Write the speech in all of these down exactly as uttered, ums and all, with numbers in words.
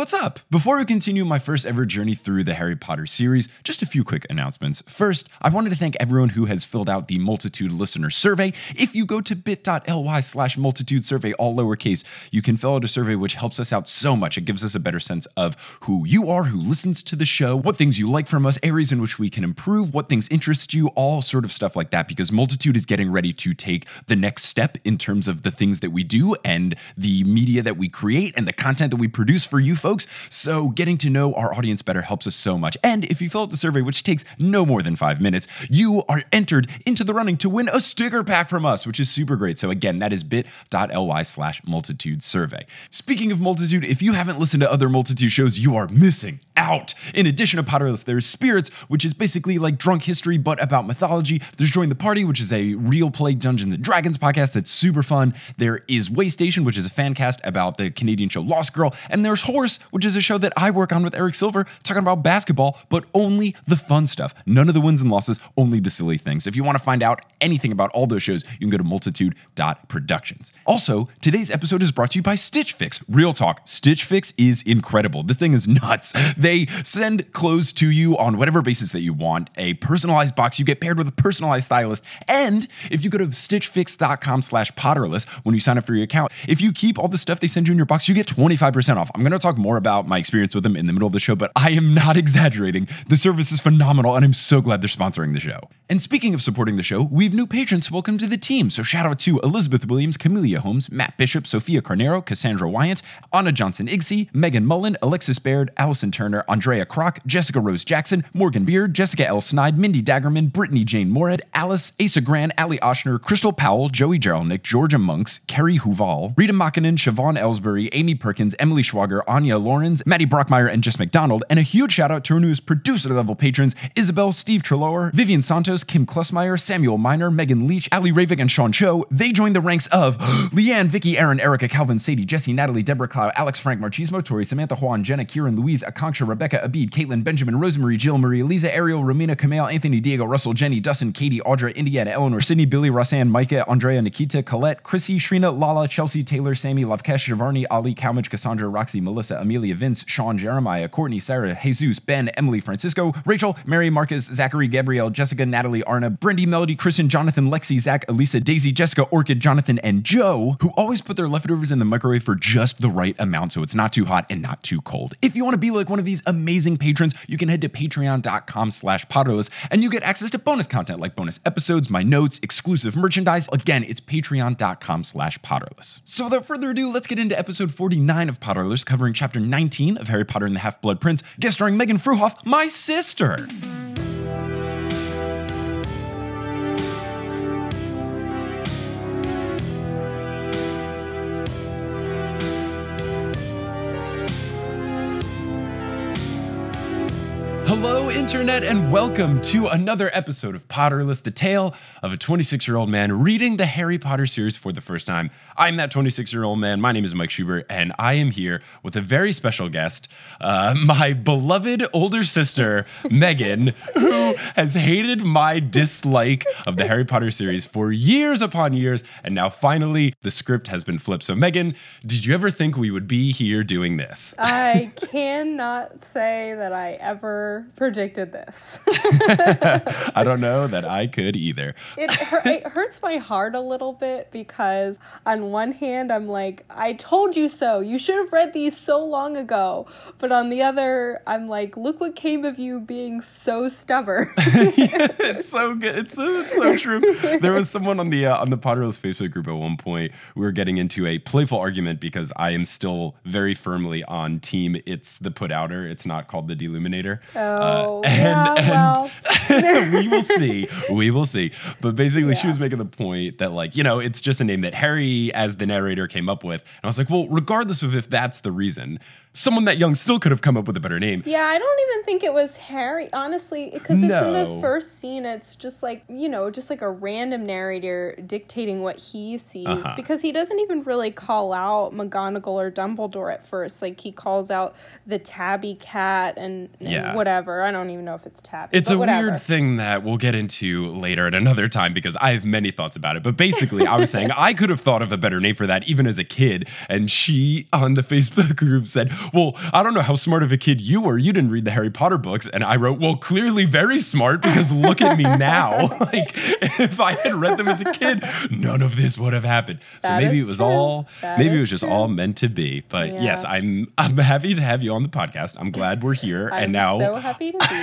what's up? Before we continue my first ever journey through the Harry Potter series, just a few quick announcements. First, I wanted to thank everyone who has filled out the Multitude Listener Survey. If you go to bit.ly slash multitude survey, all lowercase, you can fill out a survey which helps us out so much. It gives us a better sense of who you are, who listens to the show, what things you like from us, areas in which we can improve, what things interest you, all sort of stuff like that, because Multitude is getting ready to take the next step in terms of the things that we do and the media that we create and the content that we produce for you folks. So getting to know our audience better helps us so much. And if you fill out the survey, which takes no more than five minutes, you are entered into the running to win a sticker pack from us, which is super great. So again, that is bit.ly slash multitude survey. Speaking of Multitude, if you haven't listened to other Multitude shows, you are missing out. In addition to Potterless, there's Spirits, which is basically like drunk history, but about mythology. There's Join the Party, which is a real play Dungeons and Dragons podcast that's super fun. There is Waystation, which is a fan cast about the Canadian show Lost Girl. And there's Horse, which is a show that I work on with Eric Silver, talking about basketball, but only the fun stuff. None of the wins and losses, only the silly things. If you want to find out anything about all those shows, you can go to multitude dot productions. Also, today's episode is brought to you by Stitch Fix. Real talk, Stitch Fix is incredible. This thing is nuts. They send clothes to you on whatever basis that you want, a personalized box. You get paired with a personalized stylist. And if you go to stitch fix dot com slash potterless when you sign up for your account, if you keep all the stuff they send you in your box, you get twenty-five percent off. I'm going to talk more about my experience with them in the middle of the show, but I am not exaggerating. The service is phenomenal, and I'm so glad they're sponsoring the show. And speaking of supporting the show, we have new patrons. Welcome to the team. So shout out to Elizabeth Williams, Camellia Holmes, Matt Bishop, Sophia Carnero, Cassandra Wyant, Anna Johnson-Igsey, Megan Mullen, Alexis Baird, Allison Turner, Andrea Kroc, Jessica Rose Jackson, Morgan Beard, Jessica L. Snide, Mindy Daggerman, Brittany Jane Moorhead, Alice, Asa Gran, Ali Oshner, Crystal Powell, Joey Jarelnick, Georgia Monks, Kerry Huval, Rita Makinen, Siobhan Ellsbury, Amy Perkins, Emily Schwager, Anya Lawrence, Maddie Brockmeyer, and Jess McDonald. And a huge shout out to our newest producer-level patrons, Isabel, Steve Trelower, Vivian Santos, Kim Klussmeyer, Samuel Miner, Megan Leach, Ali Ravik, and Sean Cho. They joined the ranks of Leanne, Vicky, Aaron, Erica, Calvin, Sadie, Jesse, Natalie, Deborah Clow, Alex, Frank, Marchismo, Tori, Samantha, Juan, Jenna, Kieran, Louise, Akanksha, Rebecca, Abid, Caitlin, Benjamin, Rosemary, Jill, Marie, Lisa, Ariel, Romina, Kamel, Anthony, Diego, Russell, Jenny, Dustin, Katie, Audra, Indiana, Eleanor, Sydney, Billy, Rosanne, Micah, Andrea, Nikita, Colette, Chrissy, Shrina, Lala, Chelsea, Taylor, Sammy, Lavkesh, Shavarni, Ali, Calmage, Cassandra, Roxy, Melissa, Amelia, Vince, Sean, Jeremiah, Courtney, Sarah, Jesus, Ben, Emily, Francisco, Rachel, Mary, Marcus, Zachary, Gabrielle, Jessica, Natalie, Arna, Brindy, Melody, Kristen, Jonathan, Lexi, Zach, Elisa, Daisy, Jessica, Orchid, Jonathan, and Joe, who always put their leftovers in the microwave for just the right amount so it's not too hot and not too cold. If you want to be like one of these amazing patrons, you can head to patreon dot com slash potterless and you get access to bonus content like bonus episodes, my notes, exclusive merchandise. Again, it's patreon dot com slash potterless. So without further ado, let's get into episode forty-nine of Potterless, covering chapter nineteen of Harry Potter and the Half-Blood Prince, guest starring Megan Fruhoff, my sister. Hello, Internet, and welcome to another episode of Potterless, the tale of a twenty-six-year-old man reading the Harry Potter series for the first time. I'm that twenty-six-year-old man. My name is Mike Schubert, and I am here with a very special guest, uh, my beloved older sister, Megan, who has hated my dislike of the Harry Potter series for years upon years, and now finally the script has been flipped. So, Megan, did you ever think we would be here doing this? I cannot say that I ever predicted this. I don't know that I could either. It, it hurts my heart a little bit because on one hand, I'm like, I told you so. You should have read these so long ago. But on the other, I'm like, look what came of you being so stubborn. Yeah, it's so good. It's so, it's so true. There was someone on the uh, on the Potterless Facebook group at one point. We were getting into a playful argument because I am still very firmly on team. It's the put outer. It's not called the Deluminator. Oh, uh, and, yeah, and well. we will see. We will see. But basically, Yeah. she was making the point that, like, you know, it's just a name that Harry, as the narrator, came up with. And I was like, well, regardless of if that's the reason, someone that young still could have come up with a better name. Yeah, I don't even think it was Harry, honestly, because it's No. in the first scene. It's just like, you know, just like a random narrator dictating what he sees, Uh-huh. because he doesn't even really call out McGonagall or Dumbledore at first. Like, he calls out the tabby cat and, and Yeah. whatever. I don't even know if it's tabby. It's but a whatever. weird thing that we'll get into later at another time because I have many thoughts about it. But basically, I was saying I could have thought of a better name for that even as a kid. And she on the Facebook group said, well, I don't know how smart of a kid you were. You didn't read the Harry Potter books. And I wrote, well, clearly very smart because look at me now. Like, if I had read them as a kid, none of this would have happened. So That maybe is it was true. all, That maybe it is was just true. all meant to be. But Yeah. yes, I'm I'm happy to have you on the podcast. I'm glad we're here. I'm and now so happy to be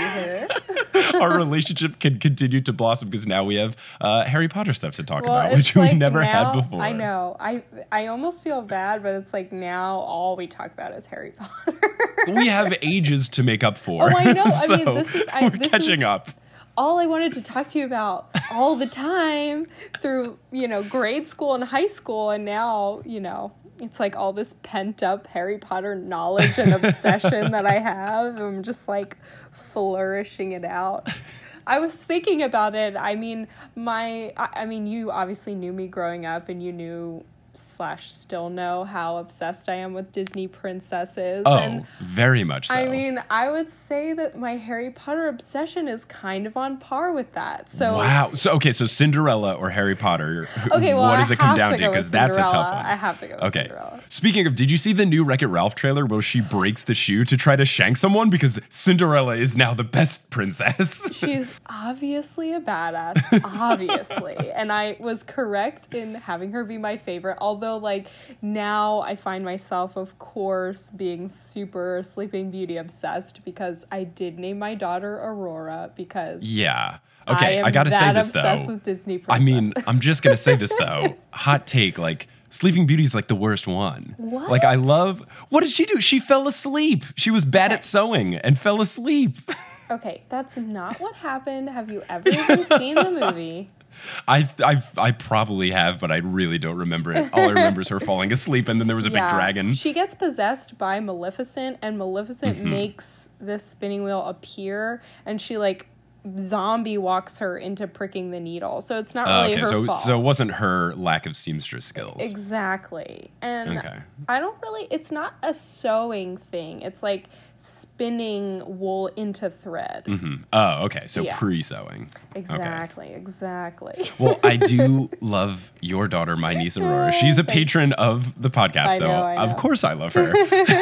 here. our relationship can continue to blossom because now we have uh, Harry Potter stuff to talk Well, about, it's which we like never now- had before. I know. I I almost feel bad, but it's like now all we talk about is Harry Potter. We have ages to make up for. Oh, I know. I so mean, this is- I- we're this catching is- up. All I wanted to talk to you about all the time through, you know, grade school and high school, and now, you know, it's like all this pent up Harry Potter knowledge and obsession that I have. I'm just like flourishing it out. I was thinking about it. I mean, my, I, I mean, you obviously knew me growing up, and you knew slash still know how obsessed I am with Disney princesses. Oh, and very much so. I mean, I would say that my Harry Potter obsession is kind of on par with that. So wow. So okay, so Cinderella or Harry Potter? Okay, well, what I does it come have down to to? go with Because that's a tough Cinderella. one. I have to go with okay. Cinderella. Speaking of, did you see the new Wreck-It Ralph trailer where she breaks the shoe to try to shank someone? Because Cinderella is now the best princess. She's obviously a badass, obviously. And I was correct in having her be my favorite. Although, like, now I find myself, of course, being super Sleeping Beauty obsessed because I did name my daughter Aurora because yeah. Okay, I, am I, gotta say that this obsessed though. with Disney I princesses. mean, I'm just gonna say this though. Hot take, like Sleeping Beauty is like the worst one. What? Like I love. What did she do? She fell asleep. She was bad at sewing and fell asleep. Okay, that's not what happened. Have you ever even seen the movie? I, I I probably have, but I really don't remember it. All I remember is her falling asleep, and then there was a big dragon. She gets possessed by Maleficent, and Maleficent Mm-hmm. makes this spinning wheel appear, and she like zombie walks her into pricking the needle. So it's not Uh, really okay, her so fault. so it wasn't her lack of seamstress skills. Exactly. And Okay. I don't really, it's not a sewing thing. It's like spinning wool into thread. Hmm. Oh, okay. So Yeah. pre-sewing. Exactly, exactly. Well, I do love your daughter, my niece Aurora. She's a patron of the podcast, I so know, I of know. course I love her.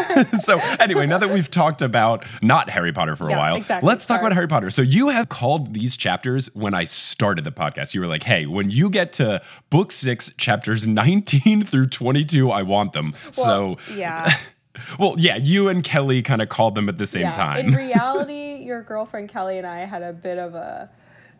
So anyway, now that we've talked about not Harry Potter for a Yeah, while, exactly. let's talk Sorry. about Harry Potter. So you have called these chapters when I started the podcast. You were like, hey, when you get to book six, chapters nineteen through twenty-two, I want them. so Well, yeah. well, yeah, you and Kelly kind of called them at the same Yeah, time. in reality, your girlfriend Kelly and I had a bit of a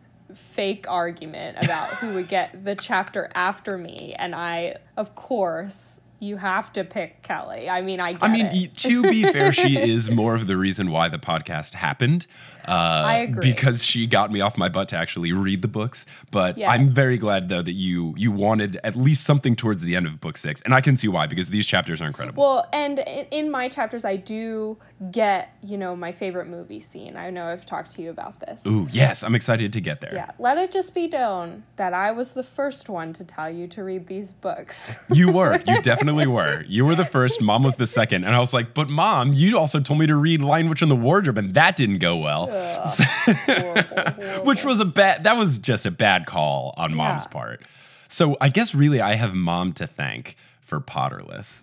fake argument about who would get the chapter after me, and I, of course, you have to pick Kelly. I mean, I get I mean, it. y- to be fair, she is more of the reason why the podcast happened. Uh, I agree. Because she got me off my butt to actually read the books. But Yes. I'm very glad, though, that you you wanted at least something towards the end of book six. And I can see why, because these chapters are incredible. Well, and in, in my chapters, I do get, you know, my favorite movie scene. I know I've talked to you about this. Ooh, yes, I'm excited to get there. Yeah, let it just be known that I was the first one to tell you to read these books. You were. You definitely were. You were the first. Mom was the second. And I was like, but Mom, you also told me to read Lion Witch in the Wardrobe, and that didn't go well. So- Horrible, horrible. Which was a bad, that was just a bad call on Mom's Yeah. part. So I guess really I have Mom to thank for Potterless.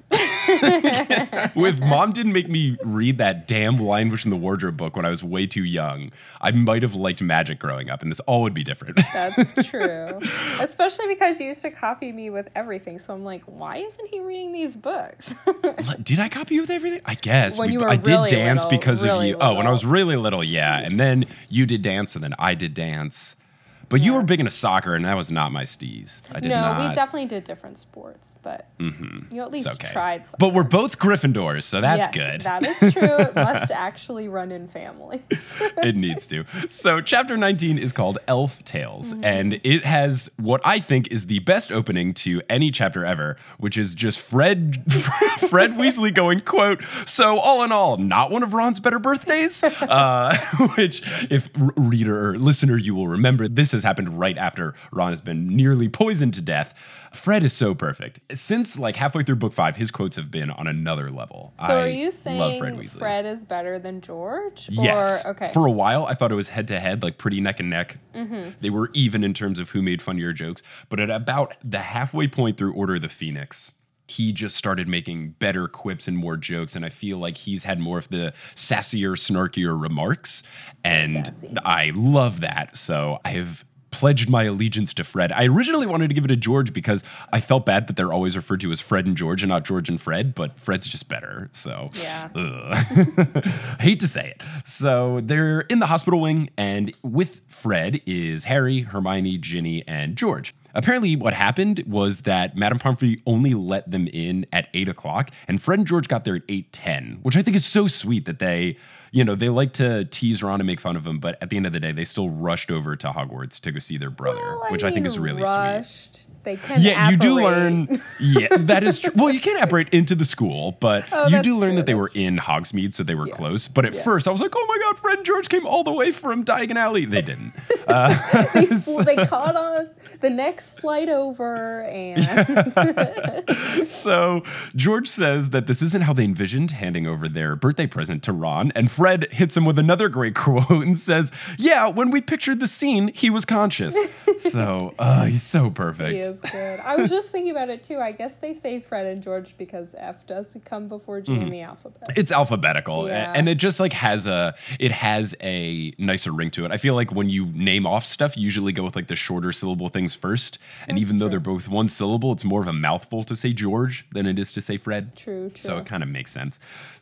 If Mom didn't make me read that damn Lion Witch in the Wardrobe book when I was way too young, I might have liked magic growing up, and this all would be different. That's true. Especially because you used to copy me with everything. So I'm like, why isn't he reading these books? Did I copy you with everything? I guess. When We- you were I did really dance little, because really of you. Oh, when I little. was really little, yeah. And then you did dance, and then I did dance. But you Yeah. were big into soccer, and that was not my steez. I did no, not. we definitely did different sports, but you at least It's okay. tried something. But we're both Gryffindors, so that's Yes, good. That is true. It must actually run in families. It needs to. So, chapter nineteen is called Elf Tales, Mm-hmm. and it has what I think is the best opening to any chapter ever, which is just Fred Fred Weasley going, quote, so all in all, not one of Ron's better birthdays? Uh, which, if r- reader or listener, you will remember, this has happened right after Ron has been nearly poisoned to death. Fred is so perfect. Since like halfway through book five, his quotes have been on another level. So I are you love saying Fred Weasley. Fred is better than George? Yes. Or, okay. For a while, I thought it was head to head, like pretty neck and neck. Mm-hmm. They were even in terms of who made funnier jokes. But at about the halfway point through Order of the Phoenix, he just started making better quips and more jokes, and I feel like he's had more of the sassier, snarkier remarks, and Sassy. I love that. So I have pledged my allegiance to Fred. I originally wanted to give it to George because I felt bad that they're always referred to as Fred and George and not George and Fred, but Fred's just better. So, yeah. I hate to say it. So they're in the hospital wing, and with Fred is Harry, Hermione, Ginny, and George. Apparently what happened was that Madame Pomfrey only let them in at eight o'clock, and Fred and George got there at eight ten, which I think is so sweet that they, you know, they like to tease Ron and make fun of him, but at the end of the day, they still rushed over to Hogwarts to go see their brother, well, I which mean, I think is really rushed. sweet. They can Yeah, you do apparate. learn. Yeah, that is true. Well, you can't apparate into the school, but Oh, you that's do learn true, that they that's were in Hogsmeade, so they were Yeah. close. But at Yeah. first, I was like, "Oh my god, Fred and George came all the way from Diagon Alley." They didn't. Uh, they, flew, they caught on the next flight over, and so George says that this isn't how they envisioned handing over their birthday present to Ron, and Fred hits him with another great quote and says, "Yeah, when we pictured the scene, he was conscious." So uh, he's so perfect. he is good. I was just thinking about it too. I guess they say Fred and George because F does come before G in the alphabet. It's alphabetical, Yeah. and it just like has a it has a nicer ring to it. I feel like when you name off stuff, you usually go with like the shorter syllable things first, and That's even though true. they're both one syllable, it's more of a mouthful to say George than it is to say Fred. True, true. So it kind of makes sense.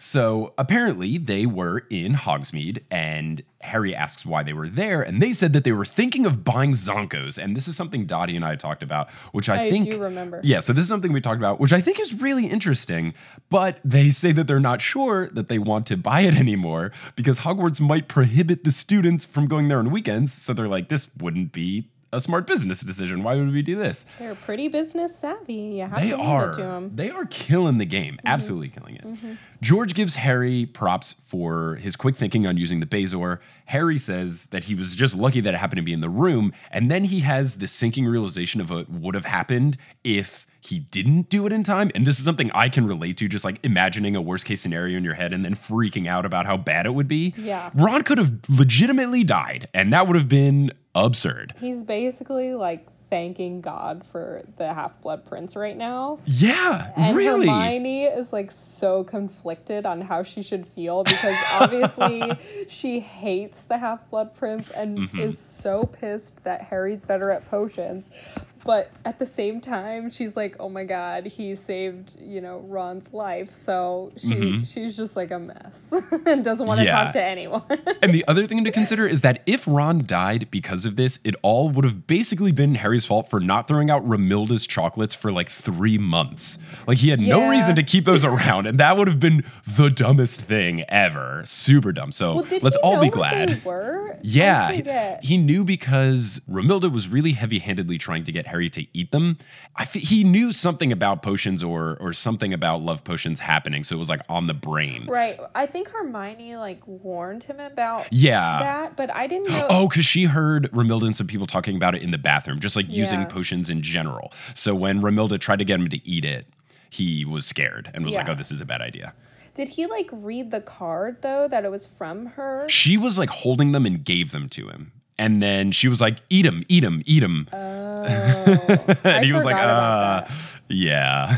So apparently they were in Hogsmeade, and Harry asks why they were there, and they said that they were thinking of buying Zonkos, and this is something Dottie and I talked about, which I, I think do remember. Yeah, so this is something we talked about, which I think is really interesting, but they say that they're not sure that they want to buy it anymore because Hogwarts might prohibit the students from going there on weekends, so they're like, this wouldn't be a smart business decision. Why would we do this? They're pretty business savvy. You have They to hand are. it to them. They are killing the game. Absolutely killing it. George gives Harry props for his quick thinking on using the Bazor. Harry says that he was just lucky that it happened to be in the room. And then he has this sinking realization of what would have happened if he didn't do it in time. And this is something I can relate to, just like imagining a worst case scenario in your head and then freaking out about how bad it would be. Yeah. Ron could have legitimately died, and that would have been absurd. He's basically like thanking God for the Half-Blood Prince right now. Yeah, And really. Hermione is like so conflicted on how she should feel because obviously she hates the Half-Blood Prince and Mm-hmm. is so pissed that Harry's better at potions. But at the same time, she's like, oh my God, he saved, you know, Ron's life. So she she's just like a mess and doesn't want to Mm-hmm. Yeah. talk to anyone. And the other thing to consider is that if Ron died because of this, it all would have basically been Harry's fault for not throwing out Romilda's chocolates for like three months. Like he had no Yeah. reason to keep those around, and that would have been the dumbest thing ever. Super dumb. So Well, did let's he all know be what glad. they were? I Yeah, forget. he knew because Romilda was really heavy-handedly trying to get Harry to eat them. I f- he knew something about potions or or something about love potions happening, so it was like on the brain. Right. I think Hermione like warned him about Yeah. that, but I didn't know. Oh, because she heard Romilda and some people talking about it in the bathroom, just like using Yeah. potions in general. So when Romilda tried to get him to eat it, he was scared and was like, Yeah. "Oh, this is a bad idea." Did he like read the card though that it was from her? She was like holding them and gave them to him. And then she was like, "Eat him, eat him, eat him." Oh, and I he was like, forgot uh, about that. yeah.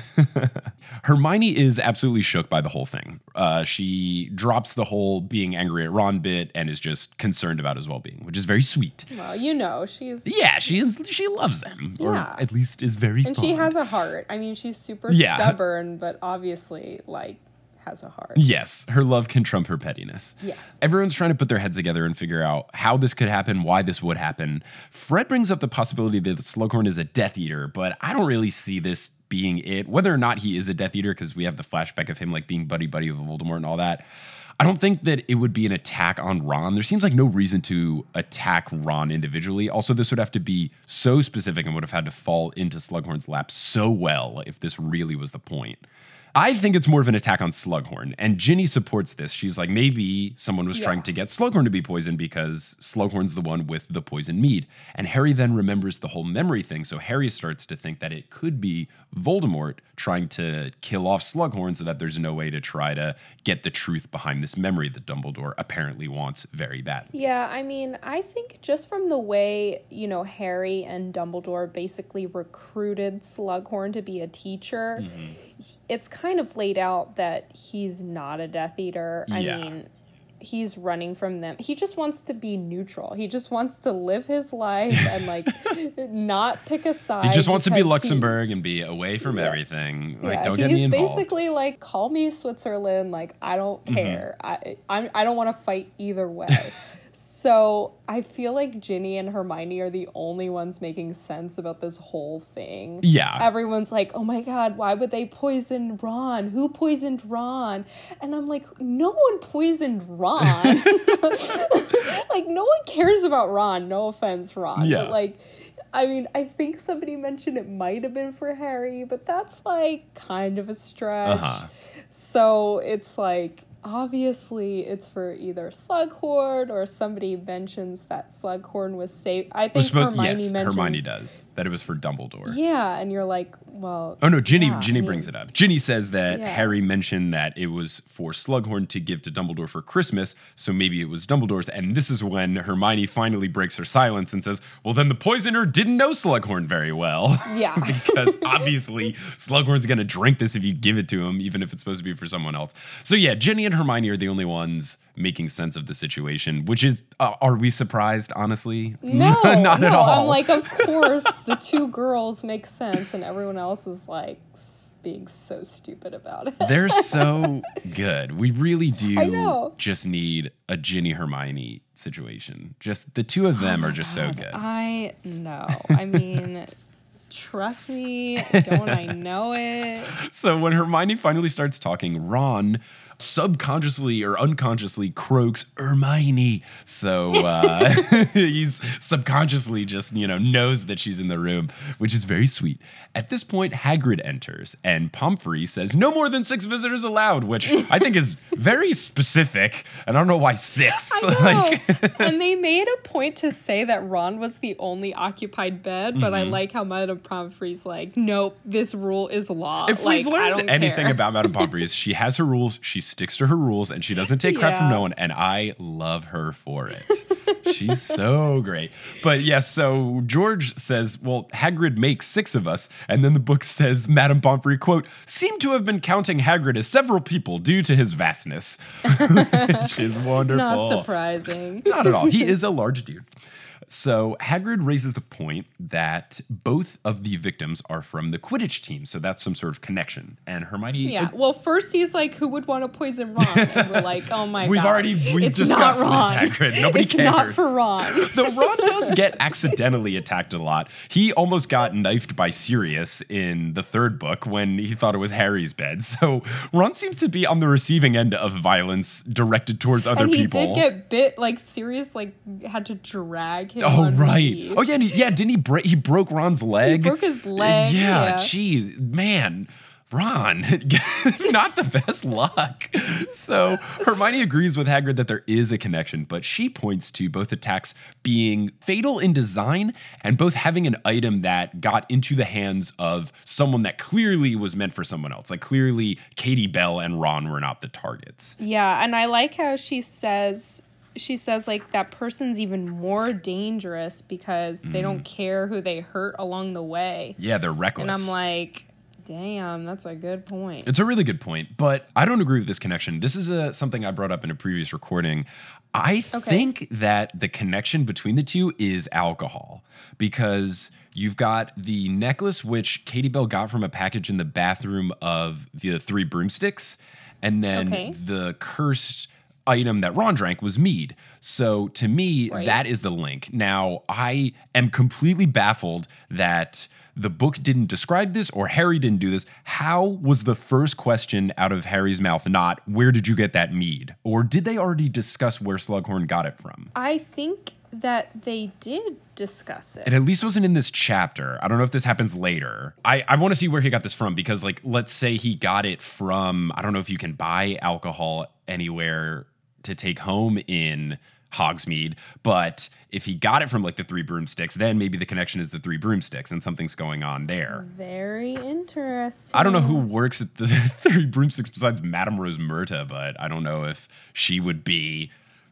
Hermione is absolutely shook by the whole thing. Uh, she drops the whole being angry at Ron bit and is just concerned about his well-being, which is very sweet. Well, you know, she's Yeah, she is. She loves them, or Yeah. at least is very. and she fond. has a heart. I mean, she's super Yeah. stubborn, but obviously like has a heart. Yes, her love can trump her pettiness. Yes. Everyone's trying to put their heads together and figure out how this could happen, why this would happen. Fred brings up the possibility that Slughorn is a Death Eater, but I don't really see this being it. Whether or not he is a Death Eater, because we have the flashback of him like being buddy-buddy with Voldemort and all that. I don't think that it would be an attack on Ron. There seems like no reason to attack Ron individually. Also, this would have to be so specific and would have had to fall into Slughorn's lap so well if this really was the point. I think it's more of an attack on Slughorn, and Ginny supports this. She's like, maybe someone was Yeah. trying to get Slughorn to be poisoned because Slughorn's the one with the poison mead. And Harry then remembers the whole memory thing, so Harry starts to think that it could be Voldemort trying to kill off Slughorn so that there's no way to try to get the truth behind this memory that Dumbledore apparently wants very badly. Yeah, I mean, I think just from the way, you know, Harry and Dumbledore basically recruited Slughorn to be a teacher, it's kind of laid out that he's not a Death Eater. I Yeah. mean, he's running from them. He just wants to be neutral. He just wants to live his life and like not pick a side. He just wants to be because Luxembourg and be away from Yeah. everything. Like, yeah, don't get me he's involved. basically like, call me Switzerland. Like, I don't care. I I'm, I don't want to fight either way. So I feel like Ginny and Hermione are the only ones making sense about this whole thing. Yeah. Everyone's like, oh my God, why would they poison Ron? Who poisoned Ron? And I'm like, no one poisoned Ron. Like, no one cares about Ron. No offense, Ron. Yeah. But like, I mean, I think somebody mentioned it might have been for Harry, but that's like kind of a stretch. Uh-huh. So it's like, obviously it's for either Slughorn, or somebody mentions that Slughorn was safe. I think supposed, Hermione yes, mentions. Hermione does. That it was for Dumbledore. Yeah, and you're like, well. Oh no, Ginny yeah, Ginny I mean, brings it up. Ginny says that Yeah. Harry mentioned that it was for Slughorn to give to Dumbledore for Christmas, so maybe it was Dumbledore's. And this is when Hermione finally breaks her silence and says, well, then the poisoner didn't know Slughorn very well. Yeah. Because obviously Slughorn's going to drink this if you give it to him, even if it's supposed to be for someone else. So yeah, Ginny and Hermione are the only ones making sense of the situation, which is, uh, are we surprised, honestly? No, Not no, at all. I'm like, of course, the two girls make sense, and everyone else is like s- being so stupid about it. They're so good. We really I do know. just need a Ginny Hermione situation. Just the two of them are just so good. I know. I mean, trust me, don't I know it? So when Hermione finally starts talking, Ron subconsciously or unconsciously croaks Hermione. So uh, he's subconsciously just, you know, knows that she's in the room, which is very sweet. At this point, Hagrid enters and Pomfrey says no more than six visitors allowed, which I think is very specific. And I don't know why six. I know. Like, And they made a point to say that Ron was the only occupied bed, but Mm-hmm. I like how Madame Pomfrey's like, nope, this rule is law. if like, we've I learned don't anything care. about Madame Pomfrey is she has her rules, she sticks to her rules, and she doesn't take crap from Yeah. no one, and I love her for it. She's so great. But yes, so George says, well, Hagrid makes six of us, and then the book says, Madame Pomfrey, quote, seem to have been counting Hagrid as several people due to his vastness. Which is wonderful. Not surprising. Not at all. He is a large dude. So Hagrid raises the point that both of the victims are from the Quidditch team, so that's some sort of connection. And Hermione, Yeah. Well, first he's like, "Who would want to poison Ron?" And we're like, "Oh my We've god, already- we've it's discussed not this, Ron. Hagrid. Nobody it's not cares." for Ron." though Ron does get accidentally attacked a lot. He almost got knifed by Sirius in the third book when he thought it was Harry's bed. So Ron seems to be on the receiving end of violence directed towards other And he people. did get bit. Like Sirius, like had to drag him. Oh underneath. right. Oh yeah. And he, yeah. Didn't he break? He broke Ron's leg. broke his leg, Yeah. yeah. Geez, man. Ron, not the best luck. So Hermione agrees with Hagrid that there is a connection, but she points to both attacks being fatal in design and both having an item that got into the hands of someone that clearly was meant for someone else. Like clearly Katie Bell and Ron were not the targets. Yeah, and I like how she says she says like that person's even more dangerous because they don't care who they hurt along the way. Yeah, they're reckless. And I'm like, damn, that's a good point. It's a really good point, but I don't agree with this connection. This is a, something I brought up in a previous recording. I Okay. think that the connection between the two is alcohol because you've got the necklace, which Katie Bell got from a package in the bathroom of the Three Broomsticks, and then Okay. the cursed item that Ron drank was mead. So to me, Right. that is the link. Now, I am completely baffled that the book didn't describe this or Harry didn't do this. How was the first question out of Harry's mouth not, where did you get that mead? Or did they already discuss where Slughorn got it from? I think that they did discuss it. It at least wasn't in this chapter. I don't know if this happens later. I, I want to see where he got this from because, like, let's say he got it from, I don't know if you can buy alcohol anywhere to take home in Hogsmeade, but if he got it from like the Three Broomsticks, then maybe the connection is the Three Broomsticks and something's going on there. Very interesting. I don't know who works at the Three Broomsticks besides Madame Rose Murta, but I don't know if she would be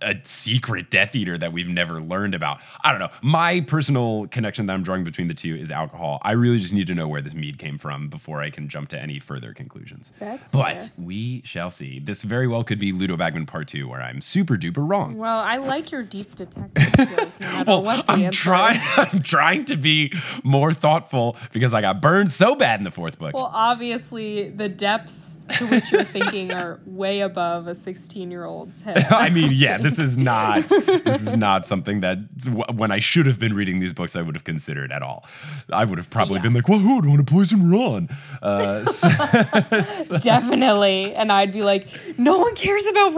a secret Death Eater that we've never learned about. I don't know. My personal connection that I'm drawing between the two is alcohol. I really just need to know where this mead came from before I can jump to any further conclusions. That's But fair. we shall see. This very well could be Ludo Bagman Part two, where I'm super duper wrong. Well, I like your deep detective skills, no matter Well, what the I'm answer trying. is. I'm trying to be more thoughtful because I got burned so bad in the fourth book. Well, obviously, the depths to which you're thinking are way above a sixteen-year-old's head. I mean, yeah, this is not. This is not something that when I should have been reading these books, I would have considered at all. I would have probably Yeah. been like, "Well, who would want to poison Ron?" Uh, so- Definitely. And I'd be like, no one cares about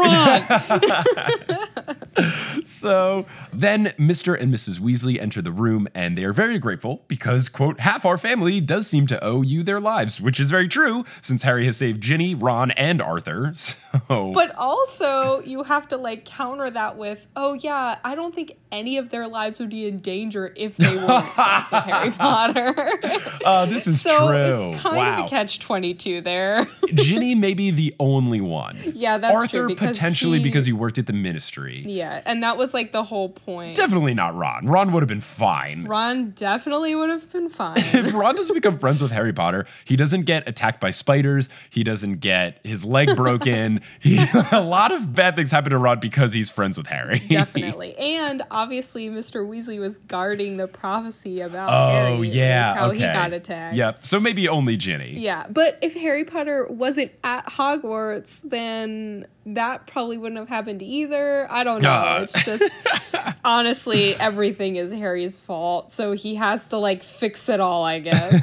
Ron. So then Mister and Missus Weasley enter the room and they are very grateful because, quote, half our family does seem to owe you their lives, which is very true since Harry has saved Ginny, Ron, and Arthur. So, But also, you have to like counter that with, oh yeah, I don't think any of their lives would be in danger if they weren't friends with Harry Potter. uh, this is so true. it's kind wow. of a catch twenty-two there. Ginny may be the only one. Yeah, that's Arthur true, because potentially he- because he worked at the ministry. Yeah, and that was like the whole point. Definitely not Ron. Ron would have been fine. Ron definitely would have been fine. If Ron doesn't become friends with Harry Potter, he doesn't get attacked by spiders. He doesn't get his leg broken. He, a lot of bad things happen to Ron because he's friends with Harry. Definitely. And obviously, Mister Weasley was guarding the prophecy about Oh, Harry. yeah. Is how okay. he got attacked. Yep. So maybe only Ginny. Yeah, but if Harry Potter wasn't at Hogwarts, then that probably wouldn't have happened either. I don't know. Uh. It's just, honestly, everything is Harry's fault. So he has to, like, fix it all, I guess.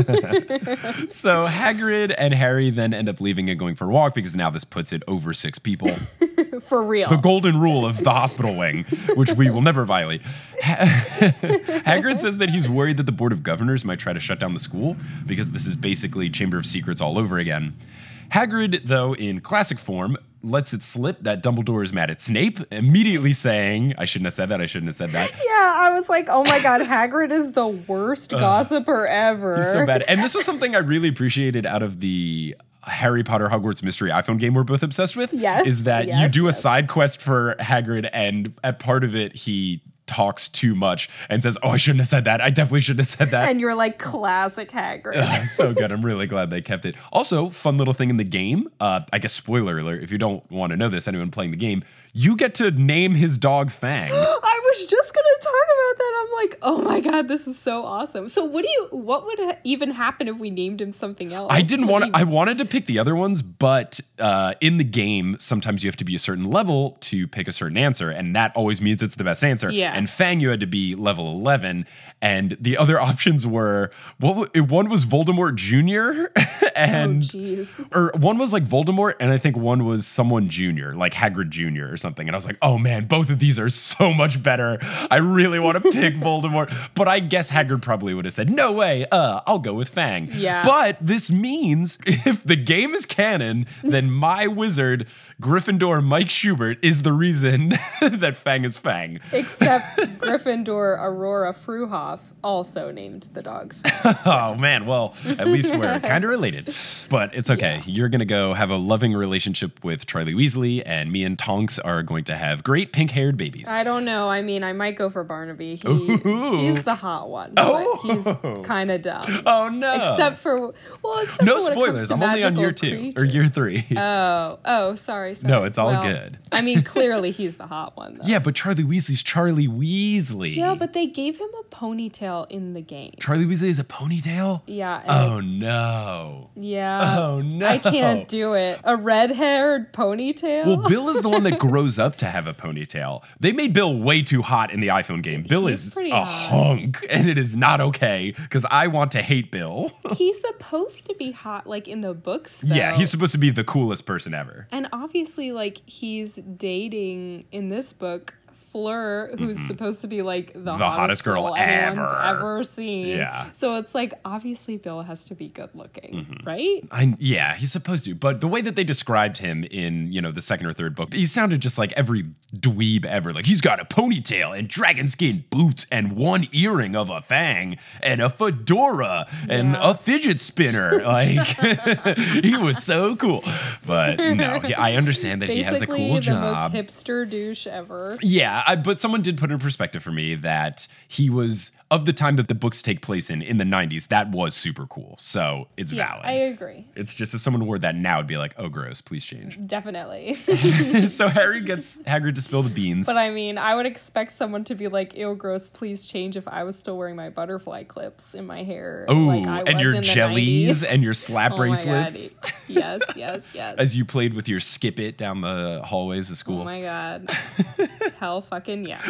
So Hagrid and Harry then end up leaving and going for a walk because now this puts it over six people. For real. The golden rule of the hospital wing, which we will never violate. Hagrid says that he's worried that the Board of Governors might try to shut down the school because this is basically Chamber of Secrets all over again. Hagrid, though, in classic form, lets it slip that Dumbledore is mad at Snape, immediately saying, I shouldn't have said that, I shouldn't have said that. Yeah, I was like, oh my god, Hagrid is the worst gossiper ever. He's so bad. And this was something I really appreciated out of the Harry Potter Hogwarts Mystery iPhone game we're both obsessed with. Yes, Is that you yes, do a yes. side quest for Hagrid, and at part of it, he talks too much and says, oh, I shouldn't have said that. I definitely shouldn't have said that. And you're like, classic Hagrid. So good. I'm really glad they kept it. Also, fun little thing in the game. Uh, I guess spoiler alert, if you don't want to know this, anyone playing the game, you get to name his dog Fang. I was just gonna talk about that. I'm like, oh my god, this is so awesome. So what do you? What would ha- even happen if we named him something else? I didn't Would want he- to, I wanted to pick the other ones, but uh, in the game, sometimes you have to be a certain level to pick a certain answer, and that always means it's the best answer. Yeah. And Fang, you had to be level eleven, and the other options were, what? wa- one was Voldemort Junior, and Oh, jeez. or one was like Voldemort, and I think one was someone Junior, like Hagrid Junior or something. And I was like, oh man, both of these are so much better. I really want to pick Voldemort, but I guess Hagrid probably would have said, no way, uh, I'll go with Fang. Yeah. But this means if the game is canon, then my wizard, Gryffindor Mike Schubert, is the reason that Fang is Fang. Except Gryffindor Aurora Fruhoff also named the dog. Oh man, well, at least we're kind of related. But it's okay. Yeah. You're going to go have a loving relationship with Charlie Weasley, and me and Tonks are going to have great pink-haired babies. I don't know. I mean, I might go for Barnaby. He, Ooh. he's the hot one, but Oh. he's kind of dumb. Oh no. Except for well, except no for when it comes spoilers. to I'm only on magical year two or creatures. year three. Oh, oh, sorry, sorry. No, it's all Well, good. I mean, clearly he's the hot one, though. Yeah, but Charlie Weasley's Charlie Weasley. Yeah, but they gave him a ponytail in the game. Charlie Weasley is a ponytail? Yeah. and Oh it's- no. Yeah. Oh, no. I can't do it. A red-haired ponytail. Well, Bill is the one that grows up to have a ponytail. They made Bill way too hot in the iPhone game. Bill He's is pretty a hot. hunk, and it is not okay because I want to hate Bill. He's supposed to be hot, like in the books. Though. Yeah, he's supposed to be the coolest person ever. And obviously, like he's dating in this book Fleur, who's mm-hmm. supposed to be like the, the hottest, hottest girl, girl ever. anyone's ever seen. Yeah. So it's like, obviously Bill has to be good looking, mm-hmm. right? I, yeah, he's supposed to. But the way that they described him in, you know, the second or third book, he sounded just like every dweeb ever. Like, he's got a ponytail and dragon skin boots and one earring of a fang and a fedora yeah. and a fidget spinner. Like, he was so cool. But no, I understand that Basically, he has a cool job. The most hipster douche ever. Yeah, I, but someone did put in perspective for me that he was, of the time that the books take place in, in the nineties, that was super cool. So it's yeah, valid. I agree. It's just if someone wore that now, it'd be like, oh, gross, please change. Definitely. So Harry gets Hagrid to spill the beans. But I mean, I would expect someone to be like, ew, gross, please change if I was still wearing my butterfly clips in my hair. Oh, like I and was your in the jellies nineties. and your slap oh bracelets. My God. Yes, yes, yes. As you played with your skip it down the hallways of school. Oh my God. Hell fucking yeah.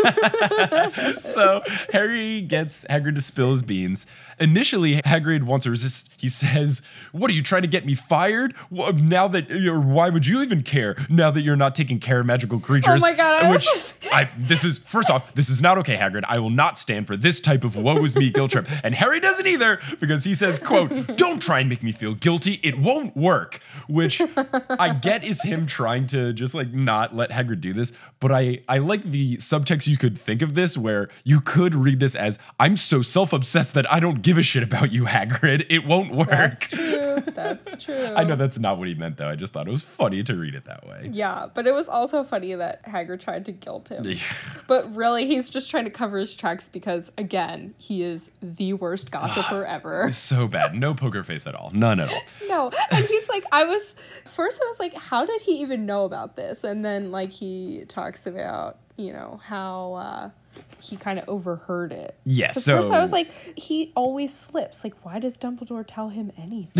So Harry gets Hagrid to spill his beans. Initially, Hagrid wants to resist. He says, what, are you trying to get me fired? Well, now that you're, why would you even care now that you're not taking care of magical creatures? Oh my God. I Which, was just... I, this is, first off, this is not okay, Hagrid. I will not stand for this type of woe is me guilt trip. And Harry doesn't either, because he says, quote, don't try and make me feel guilty. It won't work. Which I get is him trying to just like not let Hagrid do this. But I, I like the subtext you could think of this, where you could read this as, I'm so self-obsessed that I don't give a shit about you, Hagrid. It won't work. That's true. That's true. I know that's not what he meant, though. I just thought it was funny to read it that way. Yeah, but it was also funny that Hagrid tried to guilt him. But really, he's just trying to cover his tracks because, again, he is the worst gossiper ever. So bad. No poker face at all. None at all. No. And he's like, I was, first I was like, how did he even know about this? And then, like, he talks about, you know, how, uh, he kind of overheard it. Yes. At so first I was like, he always slips. Like, why does Dumbledore tell him anything?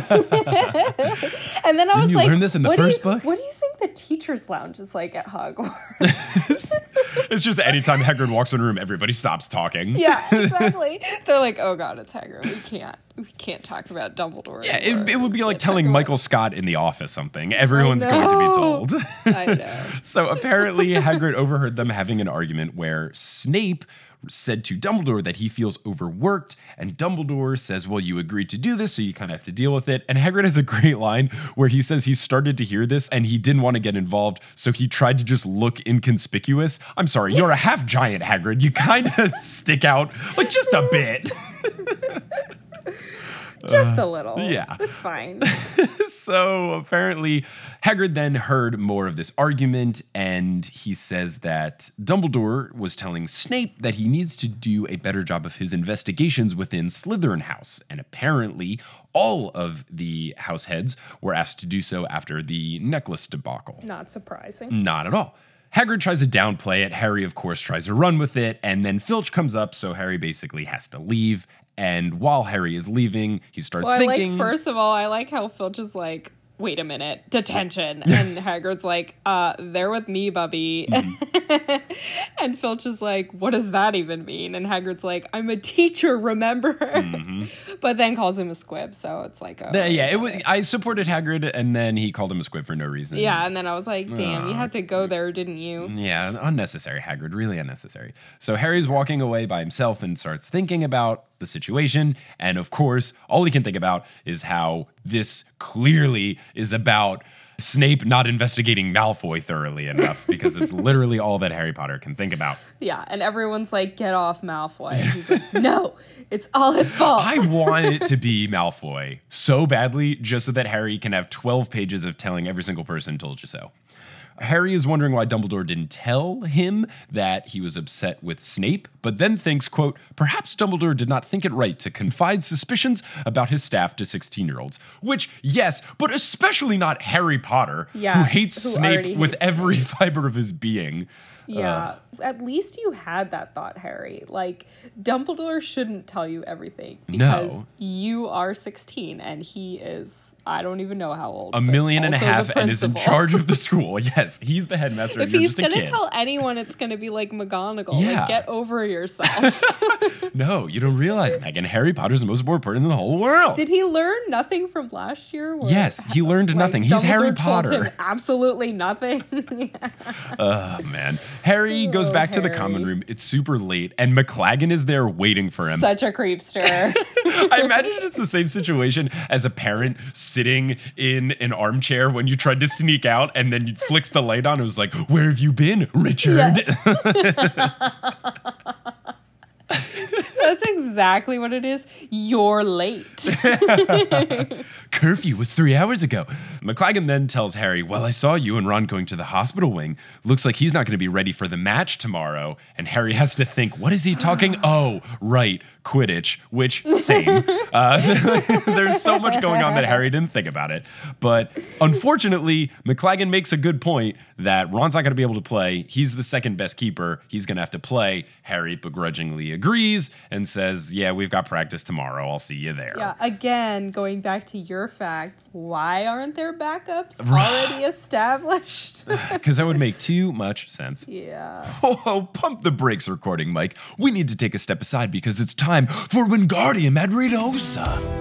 And then I Didn't was you like, learn this in the what do first you, book? What do you think the teacher's lounge is like at Hogwarts? It's just anytime Hagrid walks in a room, everybody stops talking. Yeah, exactly. They're like, oh God, it's Hagrid. We can't. We can't talk about Dumbledore. Yeah, anymore. it, it would be We like can't telling talk about- Michael Scott in The Office something. Everyone's going to be told. I know. So apparently Hagrid overheard them having an argument where Snape said to Dumbledore that he feels overworked, and Dumbledore says, well, you agreed to do this, so you kind of have to deal with it. And Hagrid has a great line where he says he started to hear this and he didn't want to get involved, so he tried to just look inconspicuous. I'm sorry, you're a half giant, Hagrid. You kind of stick out like just a bit. Just a little. Uh, yeah. It's fine. So apparently Hagrid then heard more of this argument, and he says that Dumbledore was telling Snape that he needs to do a better job of his investigations within Slytherin House. And apparently all of the house heads were asked to do so after the necklace debacle. Not surprising. Not at all. Hagrid tries to downplay it. Harry, of course, tries to run with it. And then Filch comes up, so Harry basically has to leave. And while Harry is leaving, he starts well, thinking... I like, first of all, I like how Filch is like, wait a minute, detention. And Hagrid's like, uh, they're with me, Bubby. Mm-hmm. And Filch is like, what does that even mean? And Hagrid's like, I'm a teacher, remember? Mm-hmm. But then calls him a squib, so it's like... Oh, the, yeah, it was, I supported Hagrid, and then he called him a squib for no reason. Yeah, and then I was like, damn, uh, you had to go there, didn't you? Yeah, unnecessary, Hagrid, really unnecessary. So Harry's walking away by himself and starts thinking about the situation, and of course, all he can think about is how this clearly is about Snape not investigating Malfoy thoroughly enough, because it's literally all that Harry Potter can think about. Yeah, and everyone's like, get off Malfoy. And he's like, no, it's all his fault. I want it to be Malfoy so badly, just so that Harry can have twelve pages of telling every single person told you so. Harry is wondering why Dumbledore didn't tell him that he was upset with Snape, but then thinks, quote, perhaps Dumbledore did not think it right to confide suspicions about his staff to sixteen-year-olds. Which, yes, but especially not Harry Potter, yeah, who hates who Snape with hates every Snape. fiber of his being. Yeah, Uh, at least you had that thought, Harry. Like, Dumbledore shouldn't tell you everything because No. you are sixteen and he is I don't even know how old. A million and a also half the and is in principal. charge of the school. Yes, he's the headmaster. If and you're he's just a gonna kid. tell anyone, it's gonna be like McGonagall. Yeah. Like, get over yourself. No, you don't realize, Megan. Harry Potter's the most important person in the whole world. Did he learn nothing from last year? Where, Yes, he learned like, nothing. He's Dumbledore Harry told Potter. him absolutely nothing. Yeah. Oh, man. Harry goes Oh, back to the Harry. common room. It's super late, and McLaggen is there waiting for him. Such a creepster. I imagine it's the same situation as a parent sitting in an armchair when you tried to sneak out and then you flicks the light on. It was like, where have you been, Richard? Yes. That's exactly what it is. You're late. Curfew was three hours ago. McLaggen then tells Harry, well, I saw you and Ron going to the hospital wing. Looks like he's not going to be ready for the match tomorrow. And Harry has to think, what is he talking? Oh, right, Quidditch, which, same. Uh, there's so much going on that Harry didn't think about it. But unfortunately, McLaggen makes a good point that Ron's not going to be able to play. He's the second best keeper. He's going to have to play. Harry begrudgingly agrees and says, yeah, we've got practice tomorrow. I'll see you there. Yeah, again, going back to your fact, why aren't there backups already established? Because that would make too much sense. Yeah. Oh, pump the brakes, recording Mike. We need to take a step aside because it's time for Wingardium Adridosa.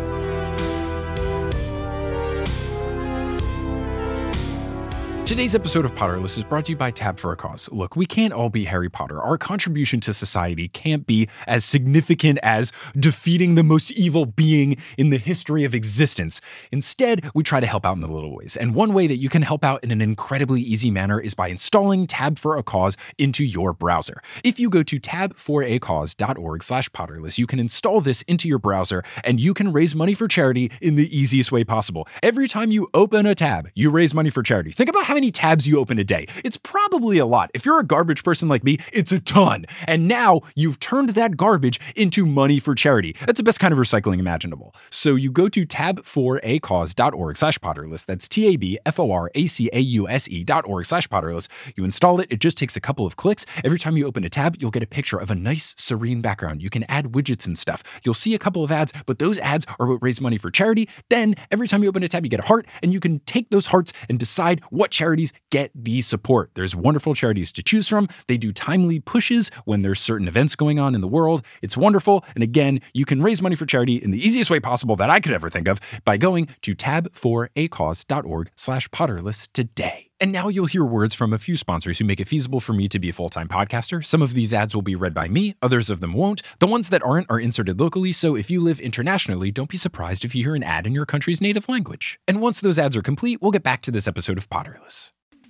Today's episode of Potterless is brought to you by Tab for a Cause. Look, we can't all be Harry Potter. Our contribution to society can't be as significant as defeating the most evil being in the history of existence. Instead, we try to help out in the little ways. And one way that you can help out in an incredibly easy manner is by installing Tab for a Cause into your browser. If you go to tab for a cause dot org slash Potterless, you can install this into your browser and you can raise money for charity in the easiest way possible. Every time you open a tab, you raise money for charity. Think about how many tabs you open a day. It's probably a lot. If you're a garbage person like me, it's a ton. And now you've turned that garbage into money for charity. That's the best kind of recycling imaginable. So you go to tab for a cause dot org slash Potterless. That's T A B F O R A C A U S E dot org slash Potterless. You install it. It just takes a couple of clicks. Every time you open a tab, you'll get a picture of a nice, serene background. You can add widgets and stuff. You'll see a couple of ads, but those ads are what raise money for charity. Then every time you open a tab, you get a heart, and you can take those hearts and decide what charities get the support. There's wonderful charities to choose from. They do timely pushes when there's certain events going on in the world. It's wonderful. And again, you can raise money for charity in the easiest way possible that I could ever think of by going to tab for a cause dot org slash Potterless today. And now you'll hear words from a few sponsors who make it feasible for me to be a full-time podcaster. Some of these ads will be read by me, others of them won't. The ones that aren't are inserted locally, so if you live internationally, don't be surprised if you hear an ad in your country's native language. And once those ads are complete, we'll get back to this episode of Potterless.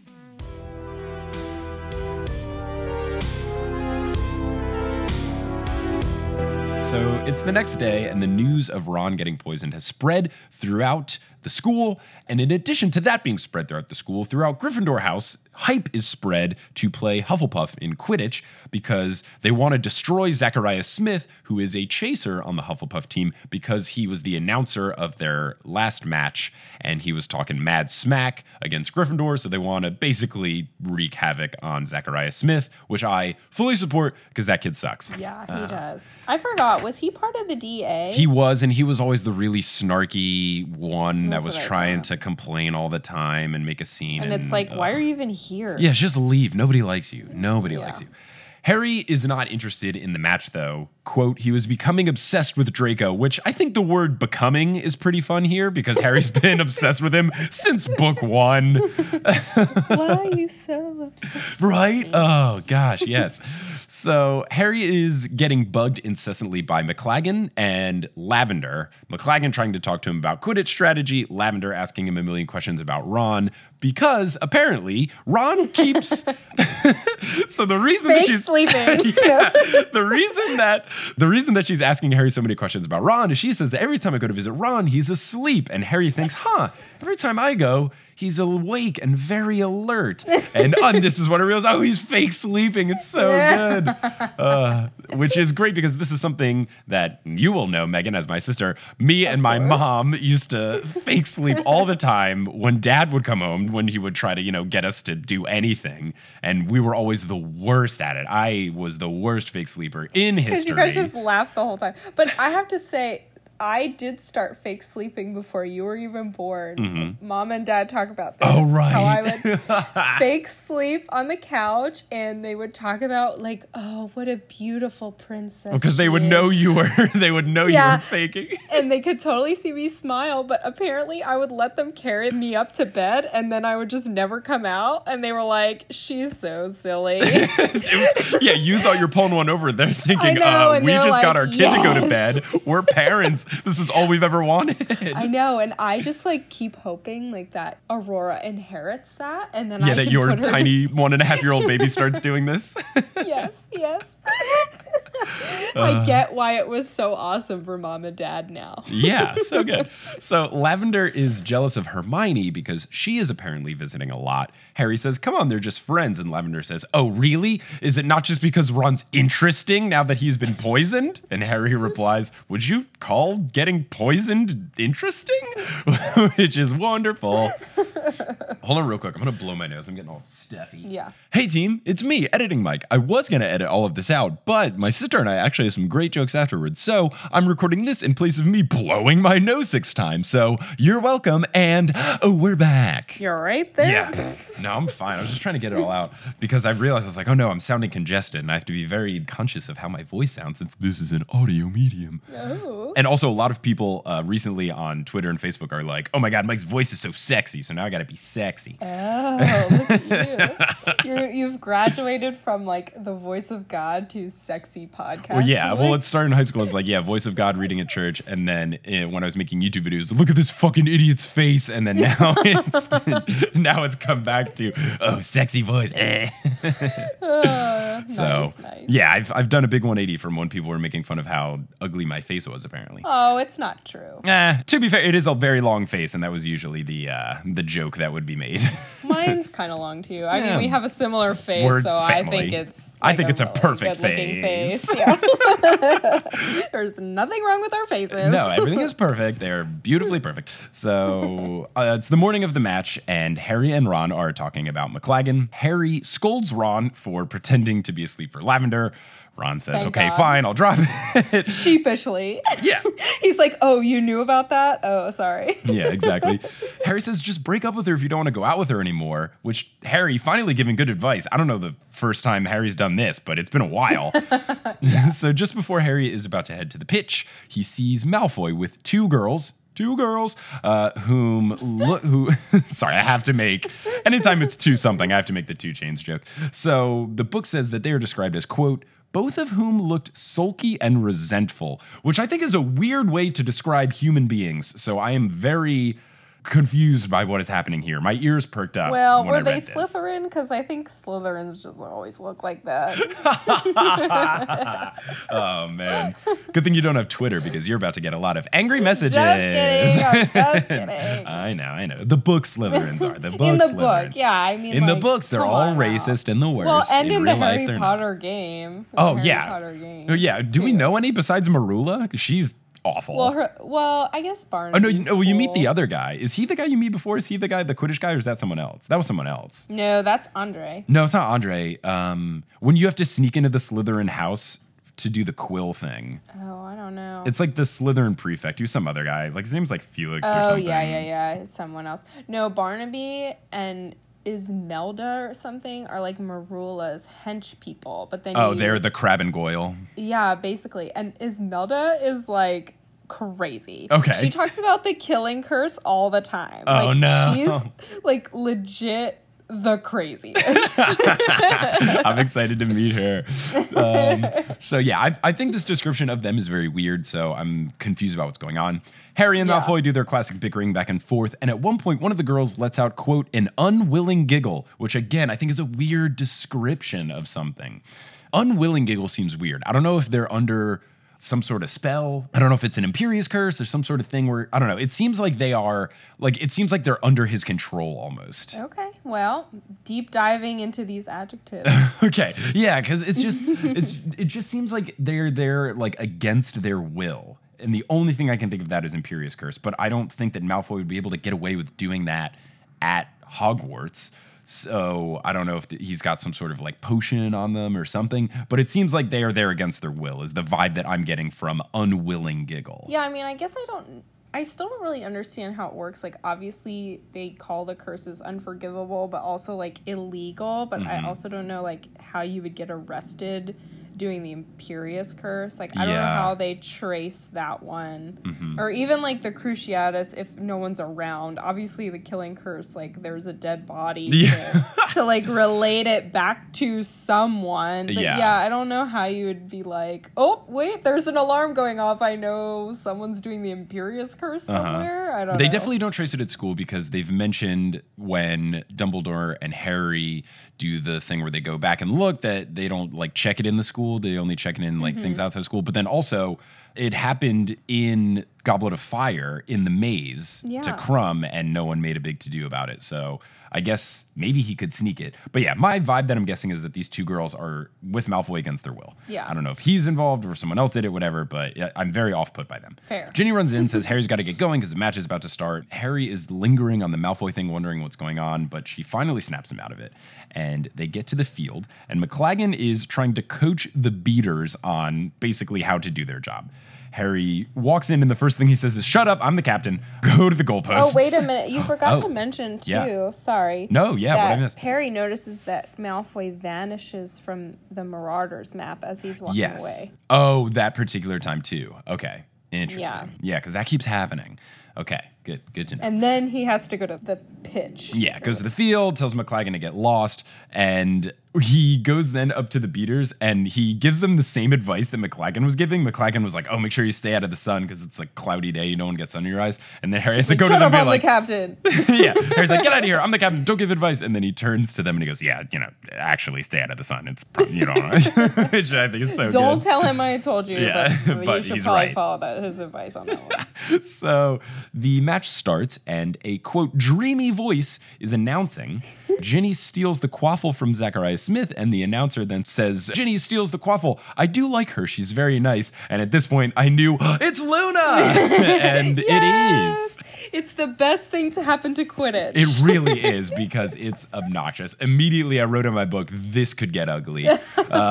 So it's the next day, and the news of Ron getting poisoned has spread throughout the school. And in addition to that being spread throughout the school, throughout Gryffindor House, hype is spread to play Hufflepuff in Quidditch because they want to destroy Zachariah Smith, who is a chaser on the Hufflepuff team, because he was the announcer of their last match and he was talking mad smack against Gryffindor. So they want to basically wreak havoc on Zachariah Smith, which I fully support because that kid sucks. Yeah, he Uh, does. I forgot. Was he part of the D A? He was, and he was always the really snarky one That's that was what I trying thought. to complain all the time and make a scene. and And, it's like, ugh. why are you even here? Yeah, just leave. Nobody likes you. Nobody Yeah. likes you. Harry is not interested in the match, though. Quote, he was becoming obsessed with Draco, which I think the word becoming is pretty fun here because Harry's been obsessed with him since book one. Why are you so obsessed? Right? Oh, gosh, yes. So Harry is getting bugged incessantly by McLaggen and Lavender. McLaggen trying to talk to him about Quidditch strategy, Lavender asking him a million questions about Ron, because apparently Ron keeps... so the reason Fake that she's... sleeping. yeah, the reason that the reason that she's asking Harry so many questions about Ron is she says that every time I go to visit Ron, he's asleep. And Harry thinks, huh, every time I go, he's awake and very alert. And uh, this is what I realized, oh, he's fake sleeping. It's so Yeah. good. Uh, which is great because this is something that you will know, Megan, as my sister. Me and my mom used to fake sleep all the time when Dad would come home, when he would try to, you know, get us to do anything. And we were always the worst at it. I was the worst fake sleeper in Because history. you guys just laugh the whole time. But I have to say, I did start fake sleeping before you were even born. Mm-hmm. Mom and Dad talk about this. Oh, right. How I would fake sleep on the couch, and they would talk about, like, oh, what a beautiful princess. Because they she would is. know you were, they would know Yeah. you were faking. And they could totally see me smile, but apparently I would let them carry me up to bed, and then I would just never come out, and they were like, she's so silly. It was, yeah, you thought you're pulling one over. They're thinking, know, uh, and we they're just got like, our kid to go to yes. bed. We're parents. This is all we've ever wanted. I know, and I just like keep hoping like that Aurora inherits that, and then Yeah, I that can your put her- tiny one and a half year old baby starts doing this. yes, yes. I get why it was so awesome for Mom and Dad now. Yeah, so good. So Lavender is jealous of Hermione because she is apparently visiting a lot. Harry says, come on, they're just friends. And Lavender says, oh, really? Is it not just because Ron's interesting now that he's been poisoned? And Harry replies, would you call getting poisoned interesting? Which is wonderful. Hold on real quick. I'm going to blow my nose. I'm getting all stuffy. Yeah. Hey, team, it's me, Editing Mike. I was going to edit all of this out, but my sister and I actually have some great jokes afterwards. So I'm recording this in place of me blowing my nose six times. So you're welcome. And oh, we're back. You're right there. Yeah. No, I'm fine. I was just trying to get it all out because I realized I was like, oh no, I'm sounding congested and I have to be very conscious of how my voice sounds since this is an audio medium. Oh. And also a lot of people uh, recently on Twitter and Facebook are like, oh my God, Mike's voice is so sexy. So now I got to be sexy. Oh, look at you. You're, you've graduated from like the voice of God to sexy podcast. Well, yeah. Well, voice. it started in high school. It's like, yeah, voice of God reading at church. And then uh, when I was making YouTube videos, look at this fucking idiot's face. And then now it's been, now it's come back to, oh, sexy voice. Eh. Uh, So, nice, nice. yeah, I've, I've done a big one eighty from when people were making fun of how ugly my face was, apparently. Oh, it's not true. Eh, to be fair, it is a very long face, and that was usually the uh, the joke that would be made. Mine's kind of long too. I Yeah. mean, we have a similar face, We're so I family. think it's. I like think it's a really perfect good-looking face. Yeah. There's nothing wrong with our faces. No, everything is perfect. They're beautifully perfect. So uh, it's the morning of the match, and Harry and Ron are talking about McLaggen. Harry scolds Ron for pretending to be asleep for Lavender. Ron says, Thank okay, God. fine, I'll drop it. Sheepishly. Yeah. He's like, oh, you knew about that? Oh, sorry. Yeah, exactly. Harry says, just break up with her if you don't want to go out with her anymore, which Harry finally giving good advice. I don't know the first time Harry's done this, but it's been a while. So just before Harry is about to head to the pitch, he sees Malfoy with two girls. Two girls, uh, whom look, who, sorry, I have to make, anytime it's two something, I have to make the two chains joke. So the book says that they are described as, quote, both of whom looked sulky and resentful, which I think is a weird way to describe human beings. So I am very confused by what is happening here. My ears perked up. Well, when were I they read this. Slytherin? Because I think Slytherins just always look like that. Oh, man. Good thing you don't have Twitter because you're about to get a lot of angry messages. Just kidding. I'm just kidding. I know, I know. The book Slytherins are. The book In the Slytherins. book, yeah. I mean, In the like, books, they're come all on now. racist and the worst. Well, and in, the real life, Harry they're Potter not. game. The Oh, Harry yeah. Potter game. Oh, yeah. Do we too. know any besides Marula? She's awful. Well, her, well, I guess Barnaby. oh, no, you, no, you meet the other guy. Is he the guy you meet before? Is he the guy, the Quidditch guy, or is that someone else? That was someone else. No, that's Andre. No, it's not Andre. Um, when you have to sneak into the Slytherin house to do the quill thing. Oh, I don't know. It's like the Slytherin prefect. He was some other guy. Like his name's like Felix or oh, something. yeah, yeah, yeah. Someone else. No, Barnaby and Ismelda or something are like Marula's hench people. But then Oh, you- they're the Crab and Goyle. Yeah, basically. And Ismelda is like crazy. Okay. She talks about the killing curse all the time. Oh, like, no. She's like legit the craziest. I'm excited to meet her. Um, so yeah, I, I think this description of them is very weird, so I'm confused about what's going on. Harry and Yeah. Malfoy do their classic bickering back and forth, and at one point, one of the girls lets out, quote, an unwilling giggle, which again, I think is a weird description of something. Unwilling giggle seems weird. I don't know if they're under some sort of spell. I don't know if it's an Imperious curse or some sort of thing where, I don't know. It seems like they are, like, it seems like they're under his control almost. Okay, well, deep diving into these adjectives. Okay, yeah, because it's just, it's, it just seems like they're, they're like against their will. And the only thing I can think of that is Imperious curse. But I don't think that Malfoy would be able to get away with doing that at Hogwarts. So I don't know if th- he's got some sort of like potion on them or something, but it seems like they are there against their will is the vibe that I'm getting from Unwilling Giggle. Yeah, I mean, I guess I don't... I still don't really understand how it works. Like, obviously, they call the curses unforgivable, but also, like, illegal. But mm-hmm. I also don't know, like, how you would get arrested doing the Imperious Curse. Like, I don't yeah. know how they trace that one. Mm-hmm. Or even, like, the Cruciatus, if no one's around. Obviously, the Killing Curse, like, there's a dead body yeah. to, to, like, relate it back to someone. But, yeah. yeah, I don't know how you would be like, oh, wait, there's an alarm going off. I know someone's doing the Imperious Curse somewhere. Uh-huh. I don't they know. They definitely don't trace it at school because they've mentioned when Dumbledore and Harry do the thing where they go back and look that they don't, like, check it in the school. They only check it in like mm-hmm. things outside of school. But then also it happened in Goblet of Fire in the maze yeah. to Krum, and no one made a big to-do about it. So I guess maybe he could sneak it. But yeah, my vibe that I'm guessing is that these two girls are with Malfoy against their will. Yeah. I don't know if he's involved or someone else did it, whatever, but I'm very off-put by them. Fair. Ginny runs in, says Harry's got to get going because the match is about to start. Harry is lingering on the Malfoy thing, wondering what's going on, but she finally snaps him out of it. And they get to the field, and McLaggen is trying to coach the beaters on basically how to do their job. Harry walks in, and the first thing he says is, shut up, I'm the captain. Go to the goalposts. Oh, wait a minute. You forgot oh, to mention, too, yeah. sorry. No, yeah, what I missed. Harry notices that Malfoy vanishes from the Marauders map as he's walking yes. away. Oh, that particular time, too. Okay, interesting. Yeah, because yeah, that keeps happening. Okay, good, good to know. And then he has to go to the pitch. Yeah, goes to the field, tells McLaggen to get lost, and he goes then up to the beaters, and he gives them the same advice that McLaggen was giving. McLaggen was like, oh, make sure you stay out of the sun because it's a cloudy day, no one gets sun in your eyes. And then Harry has to go to them and be I'm like, the captain. yeah, Harry's like, get out of here, I'm the captain, don't give advice. And then he turns to them and he goes, yeah, you know, actually stay out of the sun. It's, you know, which I think is so Don't good. tell him I told you, yeah, but, but you should he's probably right. follow that, his advice on that one. So the match starts, and a, quote, dreamy voice is announcing. Ginny steals the quaffle from Zachariah Smith, and the announcer then says, Ginny steals the quaffle. I do like her. She's very nice. And at this point, I knew, it's Luna! And yes! it is. It's the best thing to happen to Quidditch. It really is, because it's obnoxious. Immediately, I wrote in my book, this could get ugly. Uh,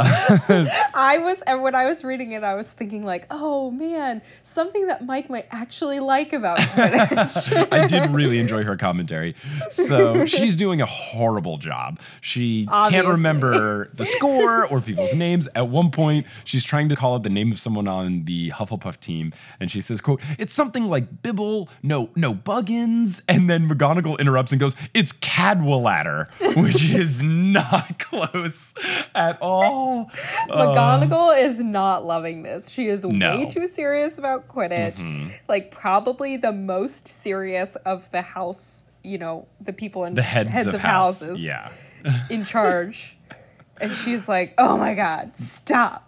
I was, and when I was reading it, I was thinking like, oh man, something that Mike might actually like about Quidditch. I did really enjoy her commentary. So she's doing a horrible job. She Obviously. can't remember the score or people's names. At one point, she's trying to call out the name of someone on the Hufflepuff team, and she says, quote, it's something like Bibble, no, no Buggins, and then McGonagall interrupts and goes, it's Cadwallader, which is not close at all. McGonagall uh, is not loving this. She is no. way too serious about Quidditch. Mm-hmm. Like, probably the most serious of the house, you know, the people in the heads, heads of, of house. houses yeah. in charge. And she's like, oh my God, stop.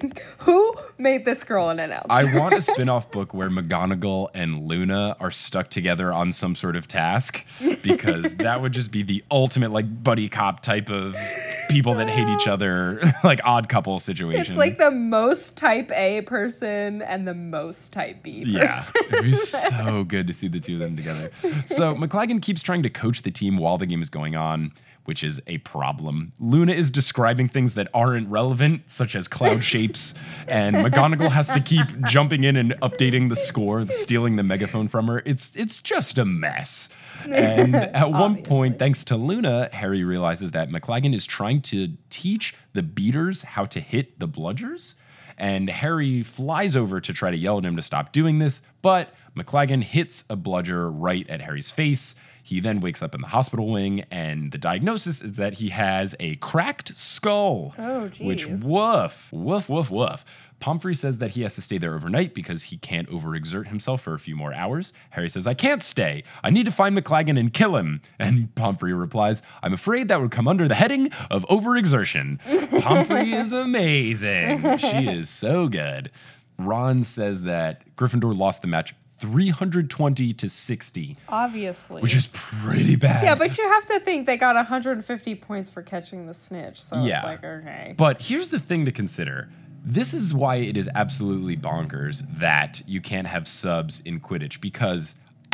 Who made this girl an announcer? I want a spin-off book where McGonagall and Luna are stuck together on some sort of task, because that would just be the ultimate like buddy cop type of people that hate each other, like odd couple situation. It's like the most type A person and the most type B person. Yeah, it was so good to see the two of them together. So McLaggen keeps trying to coach the team while the game is going on, which is a problem. Luna is describing things that aren't relevant, such as cloud shapes, and McGonagall has to keep jumping in and updating the score, stealing the megaphone from her. It's it's just a mess. And at one point, thanks to Luna, Harry realizes that McLaggen is trying to teach the beaters how to hit the bludgers. And Harry flies over to try to yell at him to stop doing this, but McLaggen hits a bludger right at Harry's face. He then wakes up in the hospital wing, and the diagnosis is that he has a cracked skull. Oh, geez. Which, woof, woof, woof, woof. Pomfrey says that he has to stay there overnight because he can't overexert himself for a few more hours. Harry says, I can't stay. I need to find McLaggen and kill him. And Pomfrey replies, I'm afraid that would come under the heading of overexertion. Pomfrey is amazing. She is so good. Ron says that Gryffindor lost the match three hundred twenty to sixty. Obviously. Which is pretty bad. Yeah, but you have to think they got one hundred fifty points for catching the snitch. So yeah. It's like, okay. But here's the thing to consider. This is why it is absolutely bonkers that you can't have subs in Quidditch, because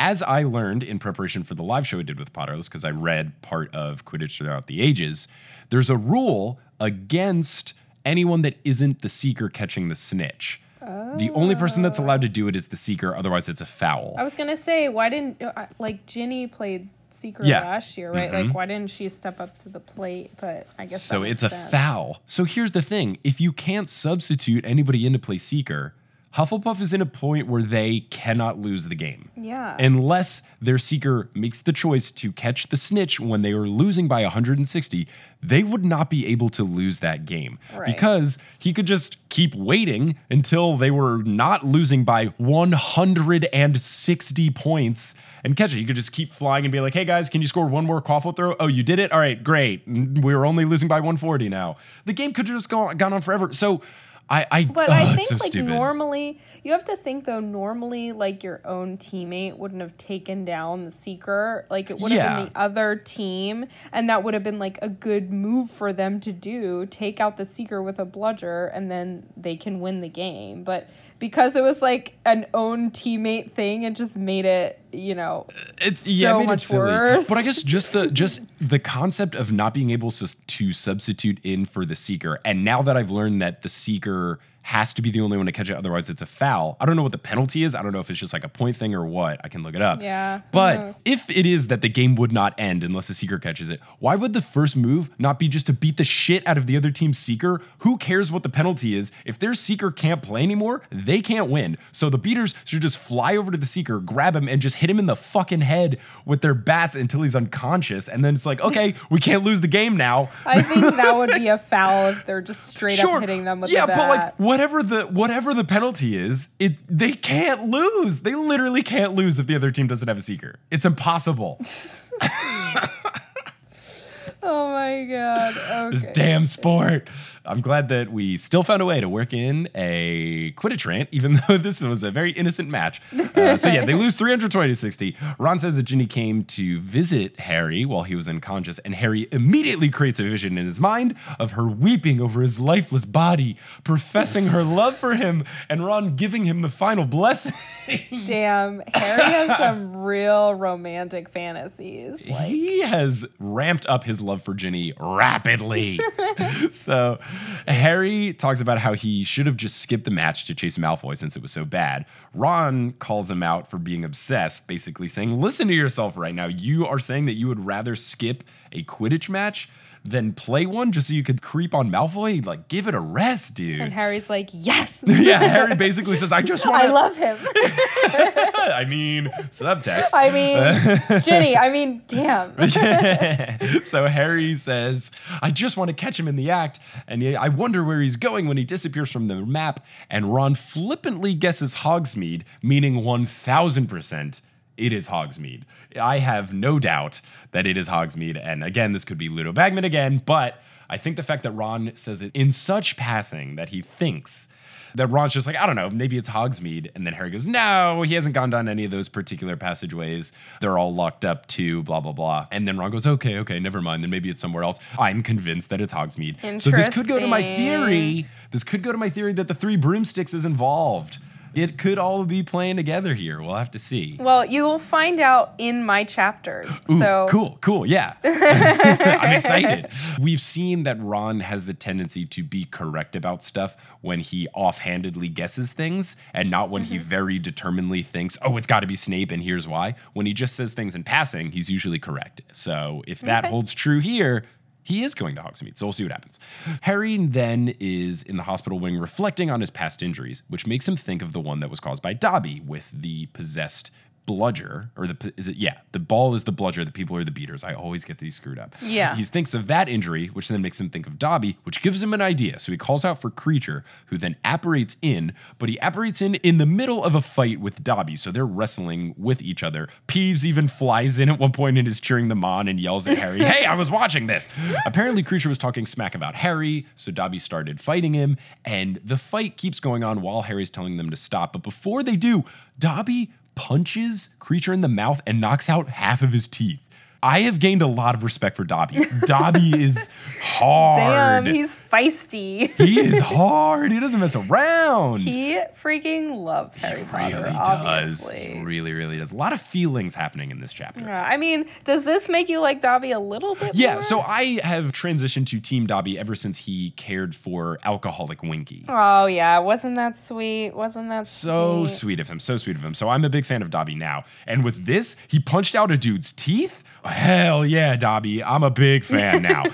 as I learned in preparation for the live show I did with Potterless, because I read part of Quidditch Throughout the Ages, there's a rule against anyone that isn't the seeker catching the snitch. Oh. The only person that's allowed to do it is the seeker, otherwise it's a foul. I was going to say, why didn't, like, Ginny played Seeker yeah. last year, right? Mm-hmm. Like, why didn't she step up to the plate? But I guess so. It's sense. a foul. So here's the thing: if you can't substitute anybody in to play Seeker, Hufflepuff is in a point where they cannot lose the game. Yeah. Unless their Seeker makes the choice to catch the snitch when they are losing by one hundred sixty, they would not be able to lose that game. Right. Because he could just keep waiting until they were not losing by one hundred sixty points and catch it. You could just keep flying and be like, hey guys, can you score one more quaffle throw? Oh, you did it? All right, great. We were only losing by one forty now. The game could have just gone, gone on forever. So I, I, but oh, I think so like stupid. normally you have to think though normally like your own teammate wouldn't have taken down the Seeker, like it would have yeah. been the other team, and that would have been like a good move for them to do, take out the Seeker with a bludger and then they can win the game. But because it was like an own teammate thing, it just made it, you know, it's so yeah, it made much it silly. worse. But I guess just the just the concept of not being able to, to substitute in for the Seeker, and now that I've learned that the Seeker has to be the only one to catch it, otherwise it's a foul. I don't know what the penalty is. I don't know if it's just like a point thing or what. I can look it up. Yeah. But if it is that the game would not end unless the Seeker catches it, why would the first move not be just to beat the shit out of the other team's Seeker? Who cares what the penalty is? If their Seeker can't play anymore, they can't win. So the beaters should just fly over to the Seeker, grab him, and just hit him in the fucking head with their bats until he's unconscious. And then it's like, okay, we can't lose the game now. I think that would be a foul if they're just straight sure. up hitting them with yeah, the bat. but like whatever the whatever the penalty is, it they can't lose. They literally can't lose if the other team doesn't have a Seeker. It's impossible. Oh my god. Okay. This damn sport. I'm glad that we still found a way to work in a Quidditch rant, even though this was a very innocent match. Uh, so yeah, they lose three hundred twenty to sixty. Ron says that Ginny came to visit Harry while he was unconscious, and Harry immediately creates a vision in his mind of her weeping over his lifeless body, professing her love for him, and Ron giving him the final blessing. Damn, Harry has some real romantic fantasies. Like. He has ramped up his love for Ginny rapidly. So Harry talks about how he should have just skipped the match to chase Malfoy since it was so bad. Ron calls him out for being obsessed, basically saying, listen to yourself right now. You are saying that you would rather skip a Quidditch match than play one just so you could creep on Malfoy? Like, give it a rest, dude. And Harry's like, yes. Yeah, Harry basically says, I just want to... I love him. I mean, subtext. I mean, Ginny, I mean, damn. So Harry says, I just want to catch him in the act, and I wonder where he's going when he disappears from the map. And Ron flippantly guesses Hogsmeade, meaning one thousand percent it is Hogsmeade. I have no doubt that it is Hogsmeade. And again, this could be Ludo Bagman again, but I think the fact that Ron says it in such passing that he thinks that Ron's just like, I don't know, maybe it's Hogsmeade. And then Harry goes, no, he hasn't gone down any of those particular passageways. They're all locked up too, blah, blah, blah. And then Ron goes, okay, okay, never mind. Then maybe it's somewhere else. I'm convinced that it's Hogsmeade. So this could go to my theory. This could go to my theory that the Three Broomsticks is involved. It could all be playing together here. We'll have to see. Well, you will find out in my chapters. Ooh, so cool, cool, yeah. I'm excited. We've seen that Ron has the tendency to be correct about stuff when he offhandedly guesses things and not when mm-hmm. he very determinedly thinks, oh, it's got to be Snape and here's why. When he just says things in passing, he's usually correct. So if that okay. holds true here, he is going to Hogsmeade, so we'll see what happens. Harry then is in the hospital wing reflecting on his past injuries, which makes him think of the one that was caused by Dobby with the possessed bludger, or the is it yeah the ball is the bludger, the people are the beaters. I always get these screwed up. Yeah, he thinks of that injury, which then makes him think of Dobby, which gives him an idea. So he calls out for Kreacher, who then apparates in, but he apparates in in the middle of a fight with Dobby, so they're wrestling with each other. Peeves even flies in at one point and is cheering them on and yells at Harry, hey, I was watching this. Apparently Kreacher was talking smack about Harry, so Dobby started fighting him, and the fight keeps going on while Harry's telling them to stop. But before they do, Dobby punches Kreacher in the mouth and knocks out half of his teeth. I have gained a lot of respect for Dobby. Dobby is hard. Damn, he's feisty. He is hard. He doesn't mess around. He freaking loves Harry Potter. Really obviously. does. He really, really does. A lot of feelings happening in this chapter. Yeah, I mean, does this make you like Dobby a little bit Yeah, more? so I have transitioned to Team Dobby ever since he cared for alcoholic Winky. Oh, yeah. Wasn't that sweet? Wasn't that So sweet? sweet of him. So sweet of him. So I'm a big fan of Dobby now. And with this, he punched out a dude's teeth? Hell yeah, Dobby. I'm a big fan now.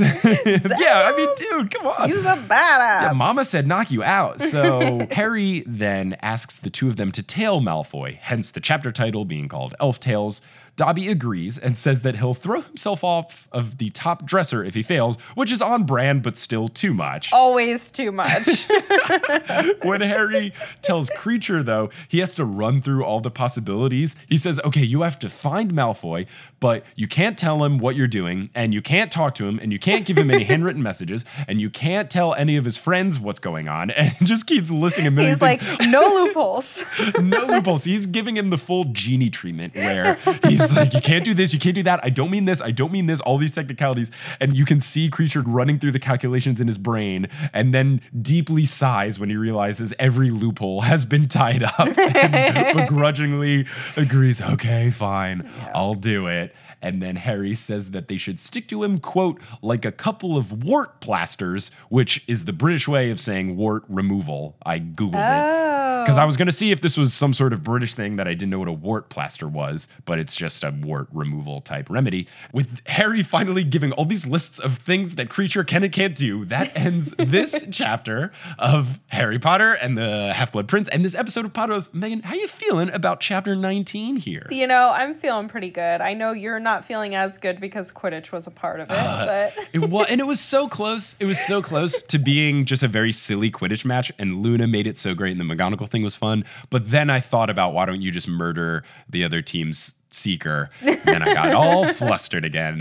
Yeah, I mean, dude, come on. He's a badass. Yeah, Mama said knock you out. So Harry then asks the two of them to tail Malfoy, hence the chapter title being called Elf Tales. Dobby agrees and says that he'll throw himself off of the top dresser if he fails, which is on brand, but still too much. Always too much. When Harry tells Kreacher, though, he has to run through all the possibilities. He says, okay, you have to find Malfoy, but you can't tell him what you're doing, and you can't talk to him, and you can't give him any handwritten messages, and you can't tell any of his friends what's going on, and just keeps listing a million He's things. like, no loopholes. No loopholes. He's giving him the full genie treatment where he's like, you can't do this, you can't do that, I don't mean this, I don't mean this, all these technicalities. And you can see Kreacher running through the calculations in his brain and then deeply sighs when he realizes every loophole has been tied up and begrudgingly agrees, okay, fine, Yeah. I'll do it. And then Harry says that they should stick to him, quote, like a couple of wart plasters, which is the British way of saying wart removal. I Googled it. Oh. Because I was going to see if this was some sort of British thing that I didn't know what a wart plaster was, but it's just a wart removal type remedy. With Harry finally giving all these lists of things that Kreacher can and can't do, that ends this chapter of Harry Potter and the Half-Blood Prince and this episode of Potterless. Megan, how you feeling about chapter nineteen here? You know, I'm feeling pretty good. I know you're not feeling as good because Quidditch was a part of it, Uh, but it was, and it was so close. It was so close to being just a very silly Quidditch match, and Luna made it so great, and the McGonagall thing was fun. But then I thought about, why don't you just murder the other team's seeker? Then I got all flustered again.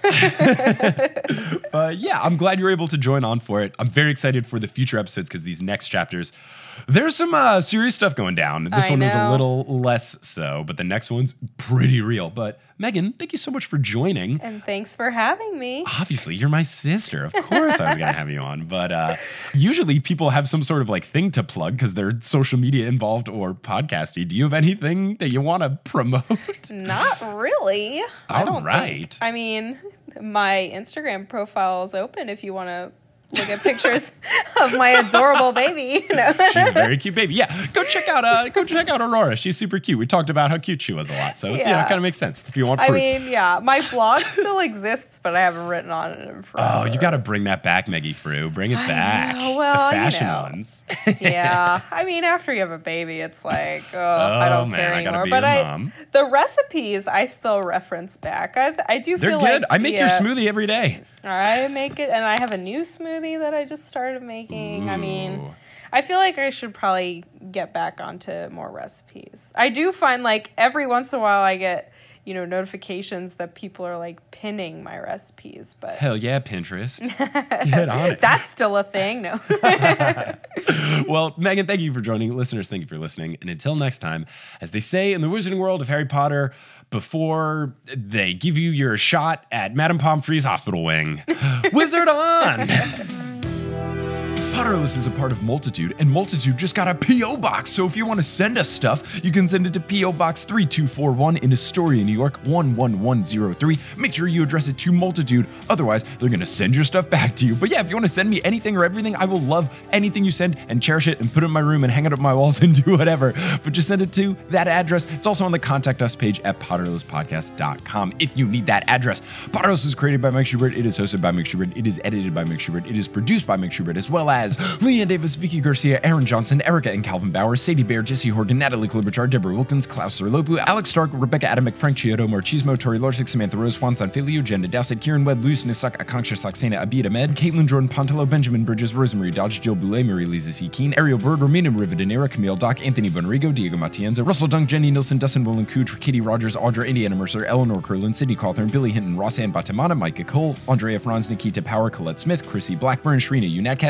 But yeah, I'm glad you were able to join on for it. I'm very excited for the future episodes because these next chapters, there's some uh, serious stuff going down. This I one was a know. little less so, but the next one's pretty real. But Megan, thank you so much for joining. and thanks for having me. Obviously, you're my sister. Of course I was going to have you on. But uh, usually people have some sort of like thing to plug because they're social media involved or podcasty. Do you have anything that you want to promote? Not really. I All don't right. think. I mean, my Instagram profile is open if you want to look at pictures of my adorable baby. No. She's a very cute baby. Yeah, go check out uh, go check out Aurora. She's super cute. We talked about how cute she was a lot. So, yeah, Yeah. it kind of makes sense if you want I proof. mean, yeah, my blog still exists, but I haven't written on it in forever. Oh, you got to bring that back, Meggie Frew. Bring it I back. know. Well, the you fashion know. ones. Yeah, I mean, after you have a baby, it's like, oh, I don't man, care I gotta anymore. be But a I, mom. the recipes, I still reference back. I, I do They're feel good. like I make your yeah, smoothie every day. I make it, and I have a new smoothie that I just started making. I mean, Ooh. I feel like I should probably get back onto more recipes. I do find like every once in a while I get, you know, notifications that people are like pinning my recipes, but Hell yeah, Pinterest. Get on it. that's still a thing. No. Well, Megan, thank you for joining. Listeners, thank you for listening. And until next time, as they say in the Wizarding World of Harry Potter, before they give you your shot at Madame Pomfrey's hospital wing, wizard on! Potterless is a part of Multitude, and Multitude just got a P O box. So if you want to send us stuff, you can send it to P O Box three two four one in Astoria, New York one one one zero three. Make sure you address it to Multitude. Otherwise, they're going to send your stuff back to you. But yeah, if you want to send me anything or everything, I will love anything you send and cherish it and put it in my room and hang it up my walls and do whatever. But just send it to that address. It's also on the contact us page at potterless podcast dot com if you need that address. Potterless is created by Mike Schubert. It is hosted by Mike Schubert. It is edited by Mike Schubert. It is produced by Mike Schubert, as well as Leanne Davis, Vicky Garcia, Aaron Johnson, Erica and Calvin Bauer, Sadie Bear, Jesse Horgan, Natalie Klobuchar, Deborah Wilkins, Klaus Serlopu, Alex Stark, Rebecca Adamek, Frank Chiodo, Marchismo, Tori Lorsick, Samantha Rose, Juan Sanfilio, Jenna Dowsett, Kieran Webb, Luis Nisak, Akanksha Saxena, Abid Ahmed, Caitlin Jordan, Pontello, Benjamin Bridges, Rosemary Dodge, Jill Boulay, Mary Lisa C. Keen, Ariel Bird, Romina Rivadeneira, Camille Dock, Anthony Bonrigo, Diego Matienzo, Russell Dunk, Jenny Nilsson, Dustin Willen Cooch, Katie Rogers, Audra, Indiana Mercer, Eleanor Curlin, Cindy Cawthorn, Billy Hinton, Rossanne Batamana, Micah Cole, Andrea Franz, Nikita Power, Colette Smith, Chrissy Blackburn, Shrina Unatcat, Lala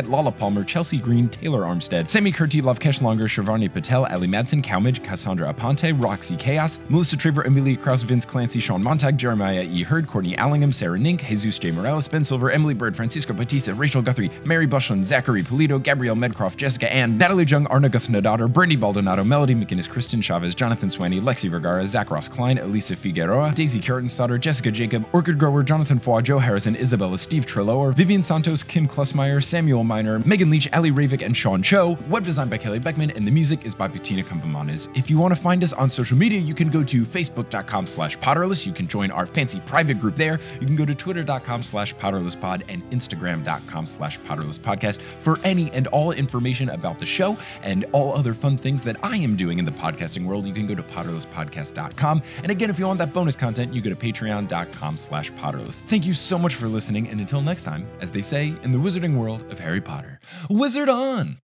Palmer, Chelsea Green, Taylor Armstead, Sammy Kurti, Lavkesh Longer, Shivani Patel, Ali Madsen, Calmage, Cassandra Aponte, Roxy Chaos, Melissa Traver, Amelia Krause, Vince Clancy, Sean Montag, Jeremiah E. Hurd, Courtney Allingham, Sarah Nink, Jesus J. Morales, Ben Silver, Emily Bird, Francisco Batista, Rachel Guthrie, Mary Bushland, Zachary Polito, Gabrielle Medcroft, Jessica Ann, Natalie Jung, Arna Guthnadadar, Brandy Baldonado, Melody McInnes, Kristen Chavez, Jonathan Swaney, Lexi Vergara, Zach Ross Klein, Elisa Figueroa, Daisy Kjartanstadter, Jessica Jacob, Orchid Grower, Jonathan Foy, Joe Harrison, Isabella Steve Treloar, Vivian Santos, Kim Klussmeyer, Samuel Miner, Megan Leach, Ali Ravik, and Sean Cho. Web design by Kelly Beckman, and the music is by Bettina Kumpamanes. If you want to find us on social media, you can go to facebook.com slash Potterless. You can join our fancy private group there. You can go to twitter.com slash Potterlesspod and instagram.com slash Potterlesspodcast for any and all information about the show and all other fun things that I am doing in the podcasting world. You can go to potterlesspodcast dot com. And again, if you want that bonus content, you go to patreon.com slash Potterless. Thank you so much for listening, and until next time, as they say in the wizarding world of Harry Potter, wizard on!